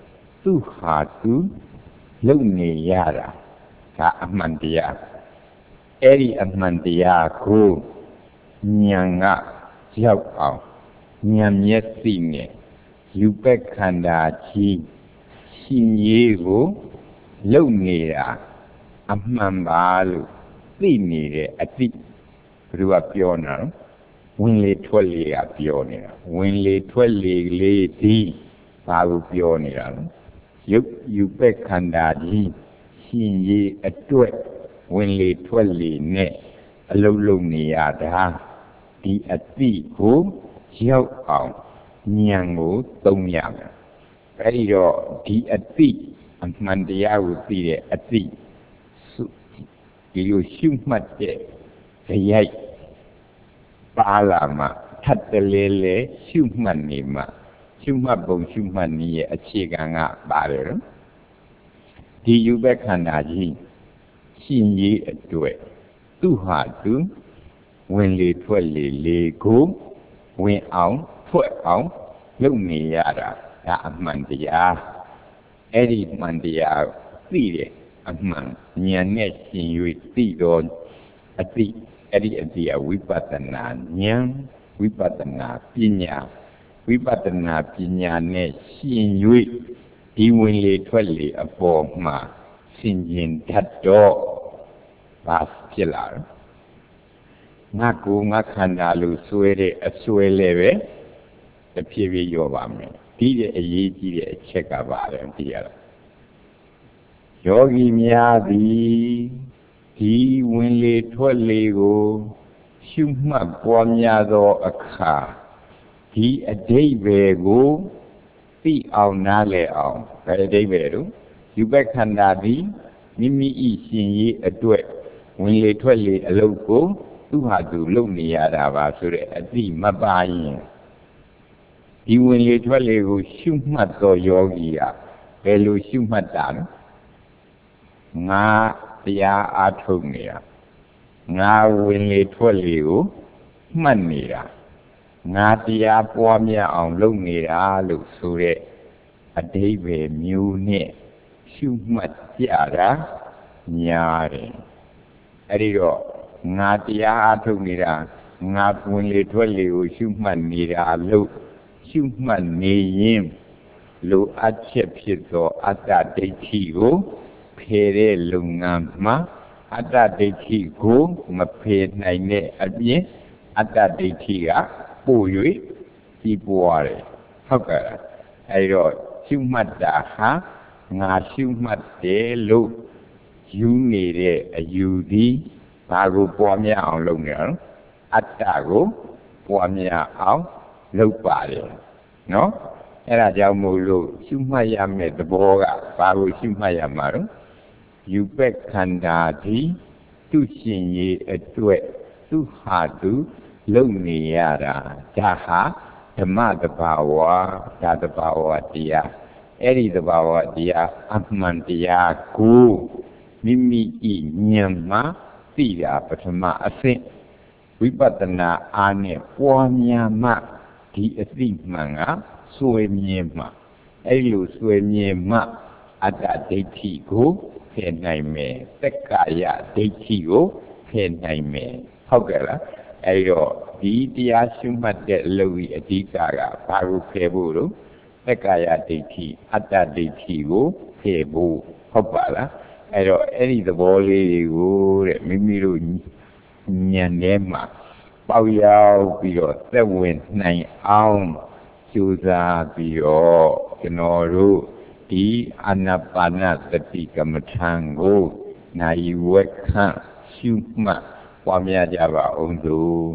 သူဟာသူလုံနေရတာဒါအမှန်တရားအဲ့ဒီအမှန်တရားကိုဉာဏ်ကရောက်အောင်ဉာဏ်မျက်စိနဲ့ယူပက်ခန္ဓာကြီးရှင်ရေးကိုလုံနေတာအမှန်ပါလို့သိနေတဲ့အတိဘယ်သူကပြောနေတာလဲဝင်လေထွက်လေကပြောနေတာဝင်လေထွက်လေလေးဒီဘာကိုပြောနေတာလဲရုပ်ယူပက်ခန္ဓာကြီးရှင်ရေးအတွက်ဝင်လေထွက်လေနဲ့အလုံးလုံးနေရတာဒီအတိကိုရောက်အောင်ဉာဏ်ကိုသုံးရမယ်အဲဒီတော့ဒီအတိအမှန်တရားကိုသိတဲ့အတိဒီလိုရှုမှတ်တဲ့ရိုက်ပါလာမှထပ်တလဲလဲရှုမှတ်နေမှရှုမှတ်ပုံရှုမှတ်နည်းရဲ့အခြေခံကပါတယ်ဒီယူဘက်ခန္ဓာကြီးရှင်ရေးအတွက်သူဟာသူဝင်လေထွက်လေလေကိုဝင်အောင်ထွက်အောင်လုပ်နေရတာဒါအမှန်တရားအဲ့ဒီမှန်တရားသိတယ်အမှန်ဉာဏ်နဲ့ရှင်၍သိတော့အတိအဲ့ဒီအတိအဝိပဿနာဉာဏ်ဝိပဿနာပညာဝိပဿနာပညာနဲ့ရှင်၍ဒီဝင်လေထွက်လေအပေါ်မှာဆင်ခြင်တတ်တော့ဘာဖြစ်လာလဲငါကိုငါခန္ဓာလို့ဆွဲတဲ့အဆွဲလည်းပဲတဖြည်းဖြည်းရောပါမယ်ဒီတဲ့အရေးကြီးတဲ့အချက်ကပါတယ်ဒီရတာယောဂီများသည်ဒီဝင်လေထွက်လေကိုရှုမှတ်ပွားများသောအခါဒီအဓိပ္ပာယ်ကိုသိအောင်နားလည်အောင်ဘယ်အဓိပ္ပာယ်တို့ယူပက်ခန္ဓာသည်မိမိဤရှင်ရေးအတွက်ဝင်လေထွက်လေအလုပ်ကိုသူဟာသူလုပ်နေရတာပါဆိုတဲ့အတိမပါရင်ဒီဝင်လေထွက်လေကိုရှုမှတ်သောယောဂီကဘယ်လိုရှုမှတ်တာလဲငါတရားအားထုတ်နေတာငါဝင်လေထွက်လေကိုမှတ်နေတာငါတရားပွားများအောင်လုပ်နေတာလို့ဆိုတဲ့အဓိပ္ပာယ်မျိုးနဲ့ရှုမှတ်ကြတာများတယ်အဲ့ဒီတော့ငါတရားအားထုတ်နေတာငါဝင်လေထွက်လေကိုရှုမှတ်နေတာလို့ရှုမှတ်နေရင်လိုအပ်ချက်ဖြစ်သောအတ္တဒိဋ္ဌိကိုဖယ်တဲ့လုပ်ငန်းမှာအတ္တဒိဋ္ဌိကိုမဖယ်နိုင်တဲ့အပြင်အတ္တဒိဋ္ဌိကပို့၍ကြီးပွားတယ်ဟုတ်ကဲ့အဲဒီတော့ရှုမှတ်တာဟာငါရှုမှတ်တယ်လို့ယူနေတဲ့အယူသည်ဘာကိုပွားများအောင်လုပ်နေရအောင်အတ္တကိုပွားများအောင်လုပ်ပါတယ်နော်အဲ့ဒါကြောင့်မို့လို့ရှုမှတ်ရမယ့်သဘောကဘာကိုရှုမှတ်ရမှာတော့ယူပက်ခန္ဓာသည်သူရှင်ရေးအတွက်သူဟာသူလုပ်နေရတာဒါဟာဓမ္မတဘာဝဒါတဘာဝတရားအဲ့ဒီတဘာဝတရားအမှန်တရားကိုမိမိဤဉာဏ်မှာသိတာပထမအဆင့်ဝိပဿနာအားနဲ့ပွားများမှဒီအသိမှန်ကစွဲမြဲမှအဲ့လိုစွဲမြဲမှအတ္တဒိဋ္ဌိကိုဖယ်နိုင်မယ်သက္ကာယဒိဋ္ဌိကိုဖယ်နိုင်မယ်ဟုတ်ကဲ့လားအဲ့တော့ဒီတရားရှုမှတ်တဲ့အလုပ်ကြီးအဓိကကဘာကိုဖယ်ဖို့လို့သက္ကာယဒိဋ္ဌိအတ္တဒိဋ္ဌိကိုဖယ်ဖို့ဟုတ်ပါလားအဲ့တော့အဲ့ဒီသဘောလေးတွေကိုတဲ့မိမိတို့ဉာဏ်ထဲမှာပေါက်ရောက်ပြီးတော့သက်ဝင်နိုင်အောင်ကြိုးစားပြီးတော့ကျွန်တော်တို့ဒီအာနာပါနသတိကမ္မထံကိုနိုင်ဝက်ခန့်ရှုမှတ်ပွားများကြပါအောင်စို့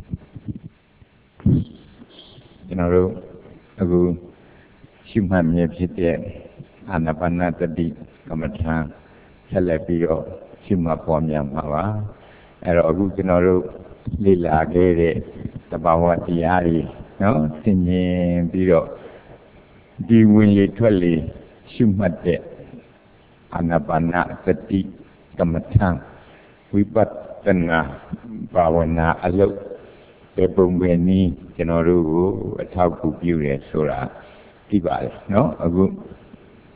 ကျွန်တော်တို့အခုရှုမှတ်မြဲဖြစ်တဲ့အာနာပါနသတိကမ္မထံဆက်လက်ပြီးတော့ရှုမှတ်ပွားများမှာပါအဲ့တော့အခုကျွန်တော်တို့လေ့လာခဲ့တဲ့သဘာဝတရားတွေနော်သင်မြင်ပြီးတော့ဒီဝင်လေထွက်လေရှုမှတ်တဲ့အာနာပါနသတိကမ္မထံဝိပဿနာဘာဝနာအလုပ်တဲ့ပုံပဲနည်းကျွန်တော်တို့ကိုအထောက်အကူပြုတယ်ဆိုတာသိပါတယ်နော်အခု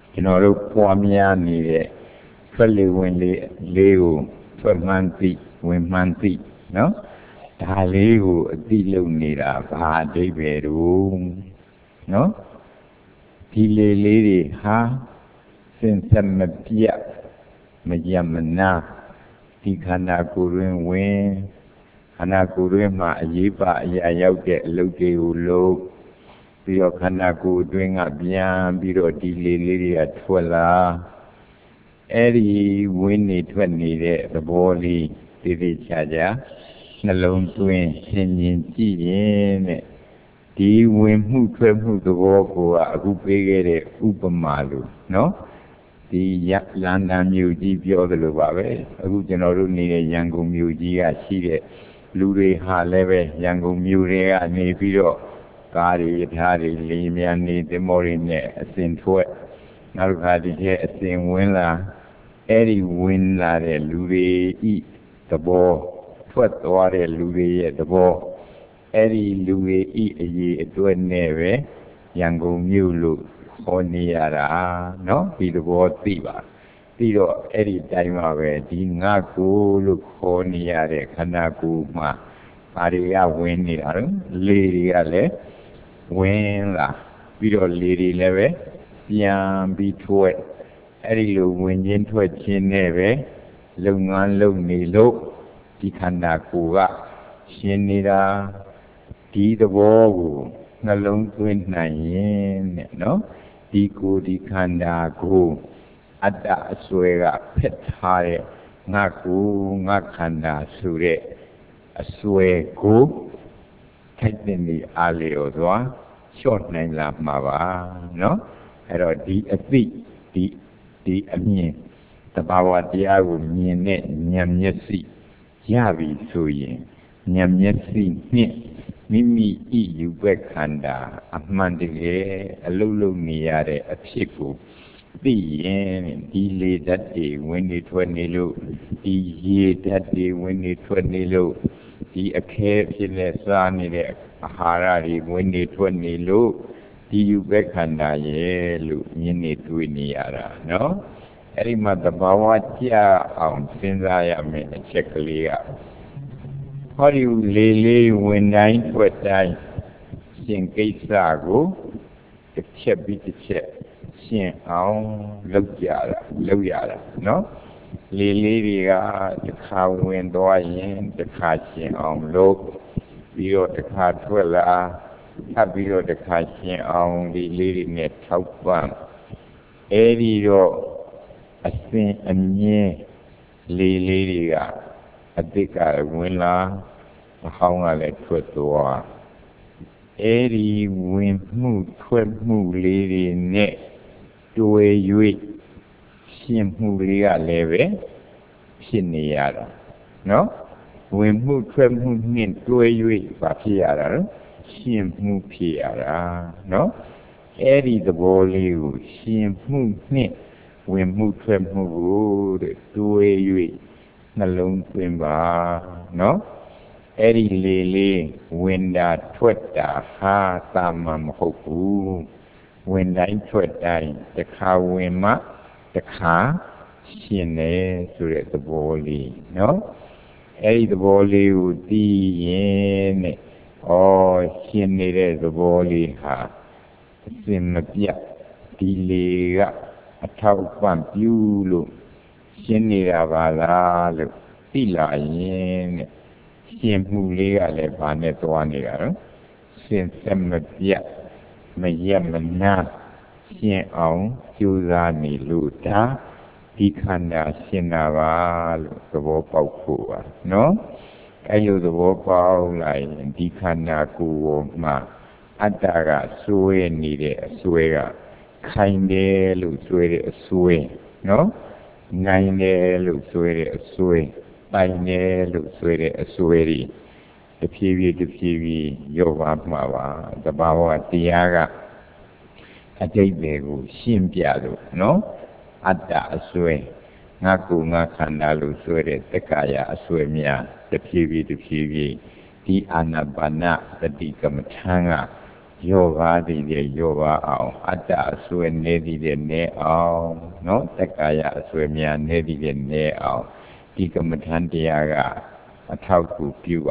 ကျွန်တော်တို့ပွားများနေတဲ့ထွက်လေဝင်လေလေးကိုထွက်မှန်းသိဝင်မှန်းသိနော်ဒါလေးကိုအသိလုပ်နေတာဘာအဓိပ္ပာယ်တို့နော်ဒီလေလေးတွေဟာစင်စမပြတ်မရမနာဒီခန္ဓာကိုယ်တွင်ဝင်ခန္ဓာကိုယ်တွင်မှာအရေးပါအရာရောက်တဲ့အလုပ်တွေကိုလုပ်ပြီးတော့ခန္ဓာကိုယ်အတွင်းကပြန်ပြီးတော့ဒီလေလေးတွေကထွက်လာအဲ့ဒီဝင်နေထွက်နေတဲ့သဘောလေးသိသိချာချာနှလုံးသွင်းရှင်းရှင်းကြည့်ရင်တဲ့ဒီဝင်မှုထွက်မှုသဘောကိုအခုပေးခဲ့တဲ့ဥပမာလို့နော်ဒီလန်ဒန်မြို့ကြီးပြောသလိုပါပဲအခုကျွန်တော်တို့နေတဲ့ရန်ကုန်မြို့ကြီးကရှိတဲ့လူတွေဟာလည်းပဲရန်ကုန်မြို့တွေကနေပြီးတော့ကားတွေထားတွေလေမြန်နေသင်္ဘောတွေနဲ့အစဉ်ထွက်နောက်တစ်ခါဒီကျအစဉ်ဝင်လာအဲ့ဒီဝင်လာတဲ့လူတွေဤသဘောထွက်သွားတဲ့လူတွေရဲ့သဘောအဲ့ဒီလူတွေဤအရေးအတွက်နဲ့ပဲရန်ကုန်မြို့လို့ခေါ်နေရတာနော်ဒီသဘောသိပါပြီးတော့အဲ့ဒီတိုင်းမှာပဲဒီငါကိုလို့ခေါ်နေရတဲ့ခန္ဓာကိုယ်မှာဘာတွေကဝင်နေတာလဲလေတွေကလည်းဝင်လာပြီးတော့လေတွေလည်းပဲပြန်ပြီးထွက်အဲ့ဒီလိုဝင်ချင်းထွက်ချင်းနဲ့ပဲလုပ်ငန်းလုပ်နေလို့ဒီခန္ဓာကိုယ်ကရှင်းနေတာဒီသဘောကိုနှလုံးသွင်းနိုင်ရင်တဲ့နော်ဒီကိုယ်ဒီခန္ဓာကိုအတ္တအစွဲကဖက်ထားတဲ့ငါကိုငါခန္ဓာဆိုတဲ့အစွဲကိုထိုက်တဲ့နေအားလျော်စွာလျှော့နိုင်လာမှာပါနော်အဲ့တော့ဒီအသိဒီအမြင်တဘာဝတရားကိုမြင်တဲ့ဉာဏ်မျက်စိရပြီဆိုရင်ဉာဏ်မျက်စိနဲ့မိမိဤယူဘက်ခန္ဓာအမှန်တကယ်အလုံးလုံးနေရတဲ့အဖြစ်ကိုသိရင်ဒီလေဓာတ်တွေဝင်နေထွက်နေလို့ဒီရေဓာတ်တွေဝင်နေထွက်နေလို့ဒီအခဲဖြစ်နေစားနေတဲ့အာဟာရတွေဝင်နေထွက်နေလို့ဒီယူဘက်ခန္ဓာရဲ့လို့မြင်နေတွေ့နေရတာနော်အဲ့ဒီမှာသဘာဝကြအောင်စဉ်းစားရမယ်အချက်ကလေးကဟောဒီလေလေးဝင်တိုင်းထွက်တိုင်းရှင်ကိစ္စကိုတစ်ချက်ပြီးတစ်ချက်ရှင်းအောင်လုပ်ရတာနော်လေလေးတွေကတစ်ခါဝင်သွားရင်တစ်ခါရှင်းအောင်လုပ်ပြီးတော့တစ်ခါထွက်လာထပ်ပြီးတော့တစ်ခါရှင်းအောင်ဒီလေးတွေနဲ့ထောက်ပံ့အဲဒီတော့အစဉ်အမြဲလေးလေးတွေကအတိတ်ကဝင်လာအဟောင်းကလည်းထွက်သွားအဲဒီဝင်မှုထွက်မှုလေးတွေနဲ့တွေ့၍ရှင်းမှုလေးကလည်းပဲဖြစ်နေရတာနော်ဝင်မှုထွက်မှုနဲ့တွေ့၍ဘာဖြစ်ရတာလဲရှင်းမှုဖြစ်ရတာနော်အဲဒီသဘောလေးကိုရှင်းမှုနဲ့ဝင်မှုထွက်မှုကိုတဲ့တွေ့၍နှလုံးသွင်းပါနော်အဲ့ဒီလေလေးဝင်တာထွက်တာဟာတာမန်မဟုတ်ဘူးဝင်တိုင်းထွက်တိုင်းတစ်ခါဝင်မှတစ်ခါရှင်းတယ်ဆိုတဲ့သဘောလေးနော်အဲ့ဒီသဘောလေးကိုသိရင်တဲ့ဩရှင်းနေတဲ့သဘောလေးဟာအစင်မပြတ်ဒီလေကအထောက်ပံ့ပြုလို့ရှင်းနေတာပါလားလို့သိလာရင်တဲ့ရှင်းမှုလေးကလည်းဘာနဲ့သွားနေတာလဲစင်စမပြတ်မရမနာရှင်းအောင်ကြိုးစားနေလို့ဒါဒီခန္ဓာရှင်းတာပါလို့သဘောပေါက်ဖို့ပါနော်အဲ့လိုသဘောပေါက်လိုက်ရင်ဒီခန္ဓာကိုယ်မှာအတ္တကစွဲနေတဲ့အစွဲကခိုင်တယ်လို့စွဲတဲ့အစွဲနော်နိုင်တယ်လို့စွဲတဲ့အစွဲပိုင်တယ်လို့စွဲတဲ့အစွဲတွေတဖြည်းဖြည်းရောပါမှာပါသဘာဝတရားကအတိတ်တွေကိုရှင်းပြလို့နော်အတ္တအစွဲငါကိုငါခန္ဓာလို့စွဲတဲ့တက္ကာယအစွဲများတဖြည်းဖြည်းဒီအာနာပါနသတိကမ္မထာက yoga the yoga atta swe nedi the ne no takaya swe mya nedi the ne di kamatantiya a talk to few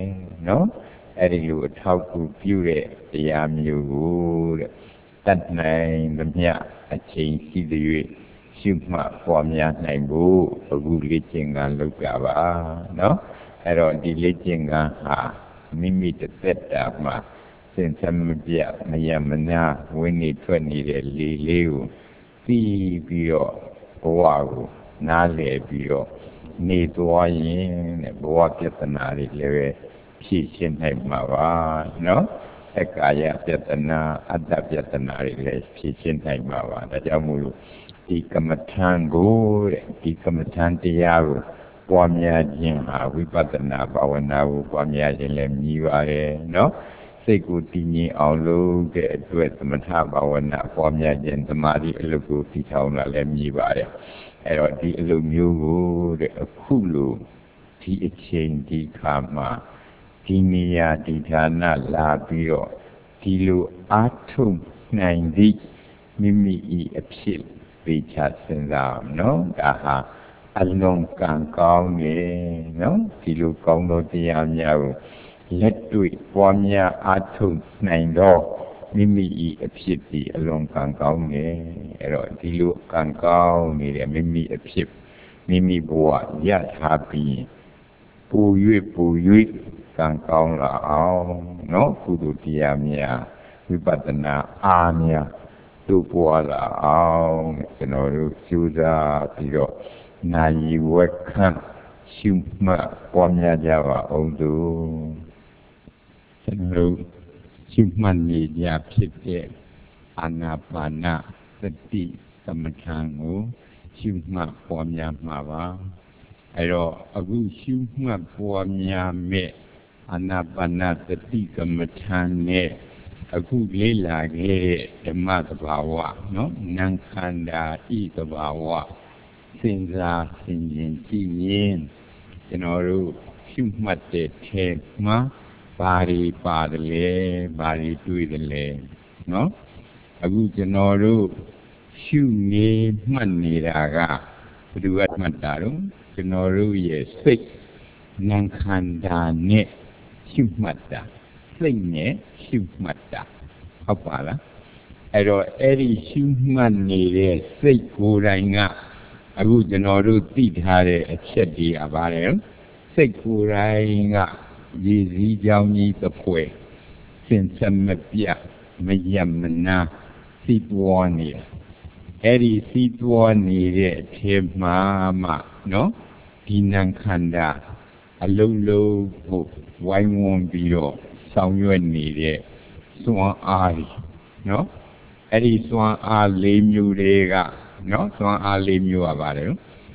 noအဲဒီလိုအထောက်အကူပြုတဲ့တရားမျိုးကိုတတ်နိုင်သမျှအချိန်ရှိသည်၍ရှုမှတ်ပွားများနိုင်ဖို့အခုလေ့ကျင့်ခန်းလုပ်ကြပါနော်အဲ့တော့ဒီလေ့ကျင့်ခန်းဟာမိမိတစ်သက်တာမှာစင်စမပြမယမနာဝိနည်းထွက်နေတဲ့လေလေးကိုသိပြီးတော့ဘဝကိုနားလည်ပြီးတော့နေသွားရင်တဲ့ဘဝပြဿနာတွေလည်းပဲဖြည့်ရှင်းနိုင်မှာပါနော်အကာယပြဿနာအတ္တပြဿနာတွေလည်းဖြည့်ရှင်းနိုင်မှာပါဒါကြောင့်မို့လို့ဒီကမ္မထံကိုတဲ့ဒီကမ္မထံတရားကိုပွားများခြင်းဟာဝိပဿနာဘာဝနာကိုပွားများခြင်းလည်းမြည်ပါတယ်နော်စိတ်ကိုတည်ငြိမ်အောင်လုပ်တဲ့အတွက်သမထဘာဝနာပွားများခြင်းသမာဓိအလုပ်ကိုတည်ထောင်တာလည်းမြည်ပါတယ်အဲ့တော့ဒီအလုပ်မျိုးကိုတဲ့အခုလိုဒီအချိန်ဒီခါမှာဒီနေရာဒီဌာနလာပြီးတော့ဒီလိုအားထုတ်နိုင်သည့်မိမိ၏အဖြစ်သိချစဉ်းစားနော်ဒါဟာအလုံးကံကောင်းနေနော်ဒီလိုကောင်းသောတရားများကိုလက်တွေ့ပွားများအားထုတ်နိုင်တော့မိမိ၏အဖြစ်ဒီအလုံးကံကောင်းနေအဲ့တော့ဒီလိုကံကောင်းနေတဲ့မိမိအဖြစ်မိမိဘဝရထားပြီးပူ၍ကံကောင်းလာအောင်နော်ကုသိုလ်တရားများဝိပဿနာအားများတို့ပွားလာအောင်ကျွန်တော်တို့ကြိုးစားပြီးတော့နာယီဝက်ခန့်ရှုမှတ်ပွားများကြပါအောင်တို့ကျွန်တော်တို့ရှုမှတ်နေကြဖြစ်တဲ့အာနာပါနသတိသမထံကိုရှုမှတ်ပွားများမှာပါအဲ့တော့အခုရှုမှတ်ပွားများမဲ့အာနာပါနသတိကမ္မထံနဲ့အခုလေ့လာခဲ့တဲ့ဓမ္မသဘာဝနော်နာမ်ခန္ဓာဤသဘာဝစဉ်းစားဆင်ခြင်ကြည့်ရင်ကျွန်တော်တို့ရှုမှတ်တဲ့ထဲမှာဘာတွေပါတယ်လဲဘာတွေတွေ့တယ်လဲနော်အခုကျွန်တော်တို့ရှုနေမှတ်နေတာကဘယ်သူကမှတ်တာတော့ကျွန်တော်တို့ရဲ့စိတ်နာမ်ခန္ဓာနဲ့ရှုမှတ်တာစိတ်နဲ့ရှုမှတ်တာဟုတ်ပါလားအဲ့တော့အဲ့ဒီရှုမှတ်နေတဲ့စိတ်ကိုယ်တိုင်ကအခုကျွန်တော်တို့သိထားတဲ့အချက်တွေကပါတယ်စိတ်ကိုယ်တိုင်ကရည်စည်းကြောင်းကြီးတစ်ဖွဲစင်စမပြမယမနာစီးပွားနေအဲ့ဒီစီးပွားနေတဲ့အထက်မှာမှနော်ဒီနာမ်ခန္ဓာအလုံးလုံးဖို့ဝိုင်းဝန်းပြီးတော့ဆောင်ရွက်နေတဲ့စွမ်းအားနော်အဲ့ဒီစွမ်းအား၄မျိုးတွေကနော်စွမ်းအား၄မျိုးပါပါတယ်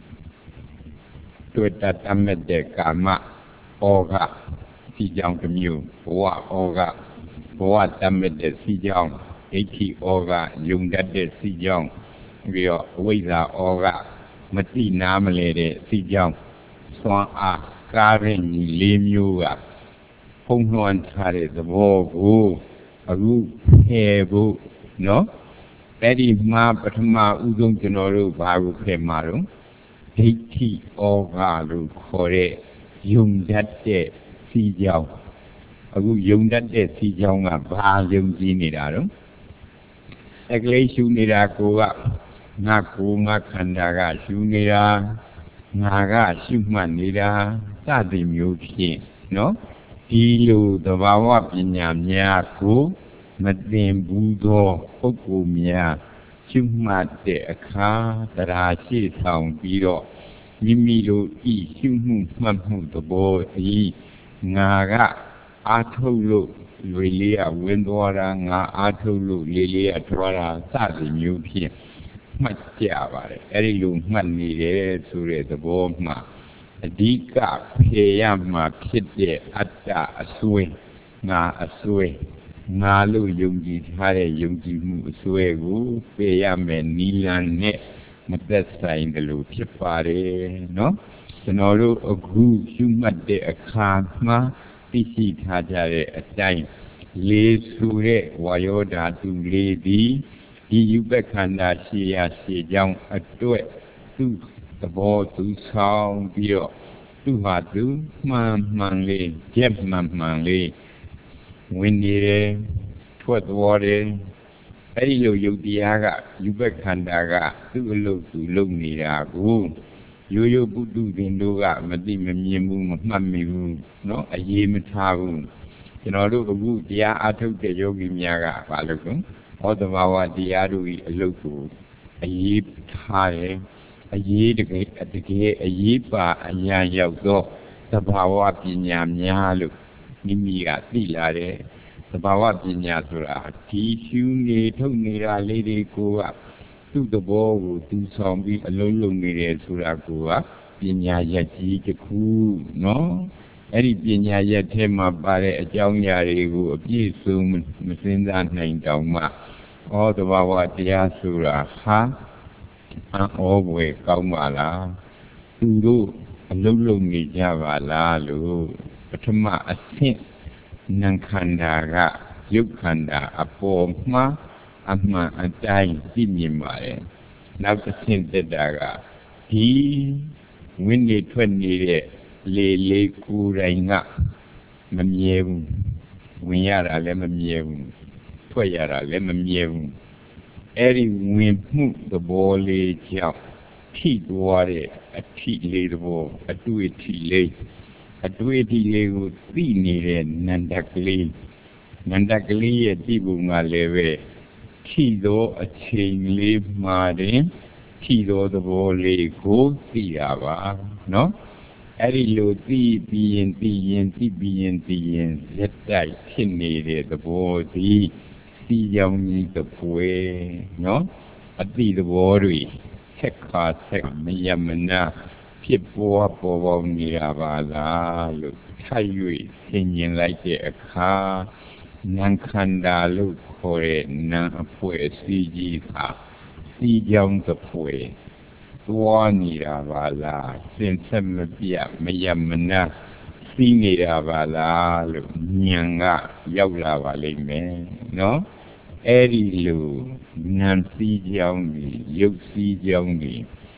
တွေ့တတ်မဲ့တဲ့ကာမဩဃစီကြောင့်တစ်မျိုးဘဝဩဃဘဝတတ်မဲ့တဲ့စီကြောင့်ဒိဋ္ဌိဩဃယုံတတ်တဲ့စီကြောင့်ပြီးတော့အဝိဇ္ဇာဩဃမတိနာမလဲတဲ့စီကြောင့်စွမ်းအားကားရင်၄မျိုးကဖုံးလွှမ်းထားတဲ့သဘောကိုအခုဖယ်ဖို့နော်အဲ့ဒီမှာပထမဦးဆုံးကျွန်တော်တို့ဘာကိုဖယ်မှာတော့ဒိဋ္ဌိဩဃလို့ခေါ်တဲ့ယုံတတ်တဲ့စီကြောင့်အခုယုံတတ်တဲ့စီကြောင့်ကဘာယုံကြည်နေတာတော့အကလေးရှုနေတာကိုကငါကိုငါခန္ဓာကရှုနေတာငါကရှုမှတ်နေတာစသည်မျိုးဖြင့်နော်ဒီလိုသဘာဝပညာများကိုမသိဘူးသောပုဂ္ဂိုလ်များရှုမှတ်တဲ့အခါတရားရှိဆောင်ပြီးတော့မိမိတို့ဤရှုမှုမှတ်မှုသဘောဤငါကအာထုတ်လို့လေလေးကဝင်သွားတာငါအာထုတ်လို့လေလေးကထွက်တာစသည်မျိုးဖြင့်မှတ်ကြပါတယ်အဲ့ဒီလိုမှတ်နေတယ်ဆိုတဲ့သဘောမှာအဓိကဖြေရမှာဖြစ်တဲ့အတ္တအစွဲငါအစွဲငါလို့ယုံကြည်ထားတဲ့ယုံကြည်မှုအစွဲကိုဖြေရမယ်နီလန်နဲ့မသက်ဆိုင်တယ်လို့ဖြစ်ပါတယ်နော်ကျွန်တော်တို့အခုရှုမှတ်တဲ့အခါမှာသိရှိထားကြတဲ့အတိုင်းလေဆိုတဲ့ဝါယောဓာတုလေးသည်ဒီယူပခန္ဓာရှေ့ရရှေ့ကြောင်းအတွက်သူ့သဘောသူဆောင်ပြီးတော့သူဟာသူမှန်လေးကျက်မှန်လေးဝင်နေတယ်ထွက်သွားတယ်အဲ့ဒီလိုယုတ်တရားကယူပခန္ဓာကသူ့အလုပ်သူလုပ်နေတာကိုရိုးရိုးပုတုဇဉ်တို့ကမသိမမြင်ဘူးမမှတ်မိဘူးเนาะအရေးမထားဘူးကျွန်တော်တို့အခုတရားအထုတ်တဲ့ယောဂီများကဘာလို့လဲဟောသဘာဝတရားတို့ဤအလုပ်ကိုအရေးထားတယ်အရေးတကယ်အရေးပါအညာရောက်သောသဘာဝပညာများလို့မိမိကသိလာတယ်သဘာဝပညာဆိုတာဒီရှုနေထုတ်နေတာလေးတွေကိုကသူ့သဘောကိုသူဆောင်ပြီးအလုံးလုံးနေတယ်ဆိုတာကိုကပညာရက်ကြီးတစ်ခုနော်အဲ့ဒီပညာရက်ထဲမှာပါတဲ့အကြောင်းအရာတွေကိုအပြည့်စုံမစဉ်းစားနိုင်တောင်မှဩသဘာဝတရားဆိုတာဟာဩဘွယ်ကောင်းပါလားသူတို့အလုံးလုံးနေကြပါလားလို့ပထမအဆင့်နံခန္ဓာကယုတ်ခန္ဓာအပေါ်မှာအမှန်အတိုင်းသိမြင်ပါတယ်နောက်တစ်ဆင့်တက်တာကဒီဝိနည်းထွက်နေတဲ့လေကိုယ်တိုင်ကမမြဲဘူးဝင်ရတာလည်းမမြဲဘူးထွက်ရတာလည်းမမြဲဘူးအဲ့ဒီဝင်မှုသဘောလေးကြောင့်ထိသွားတဲ့အထိလေးသဘောအတွေ့အထိလေးကိုသိနေတဲ့နန္ဒကလေးရဲ့သိပုံကလည်းပဲထိသောအချိန်လေးမှာတင်ထိသောသဘောလေးကိုသိရပါနော်အဲ့ဒီလိုသိပြီးရင်ရက်တိုက်ဖြစ်နေတဲ့သဘောသည်သိကြောင်ကြီးတစ်ပွဲနော်အတိသဘောတွေဆက်မရမနာဖြစ်ပေါ်ပေါ်နေတာပါလားလို့ထိုက်၍သင်ញင်လိုက်တဲ့အခါနံခန္ဓာလို့ခေါ်တဲ့နံအဖွဲအစည်းကြီးဟာသိကြောင်တစ်ပွဲသွားနေတာပါလားစင်ဆက်မပြမရမနာသိနေတာပါလားလို့ဉာဏ်ကရောက်လာပါလိမ့်မယ်နော်အဲ့ဒီလိုဉာဏ်သိကြောင်းကြီးရုပ်သိကြောင်းကြီး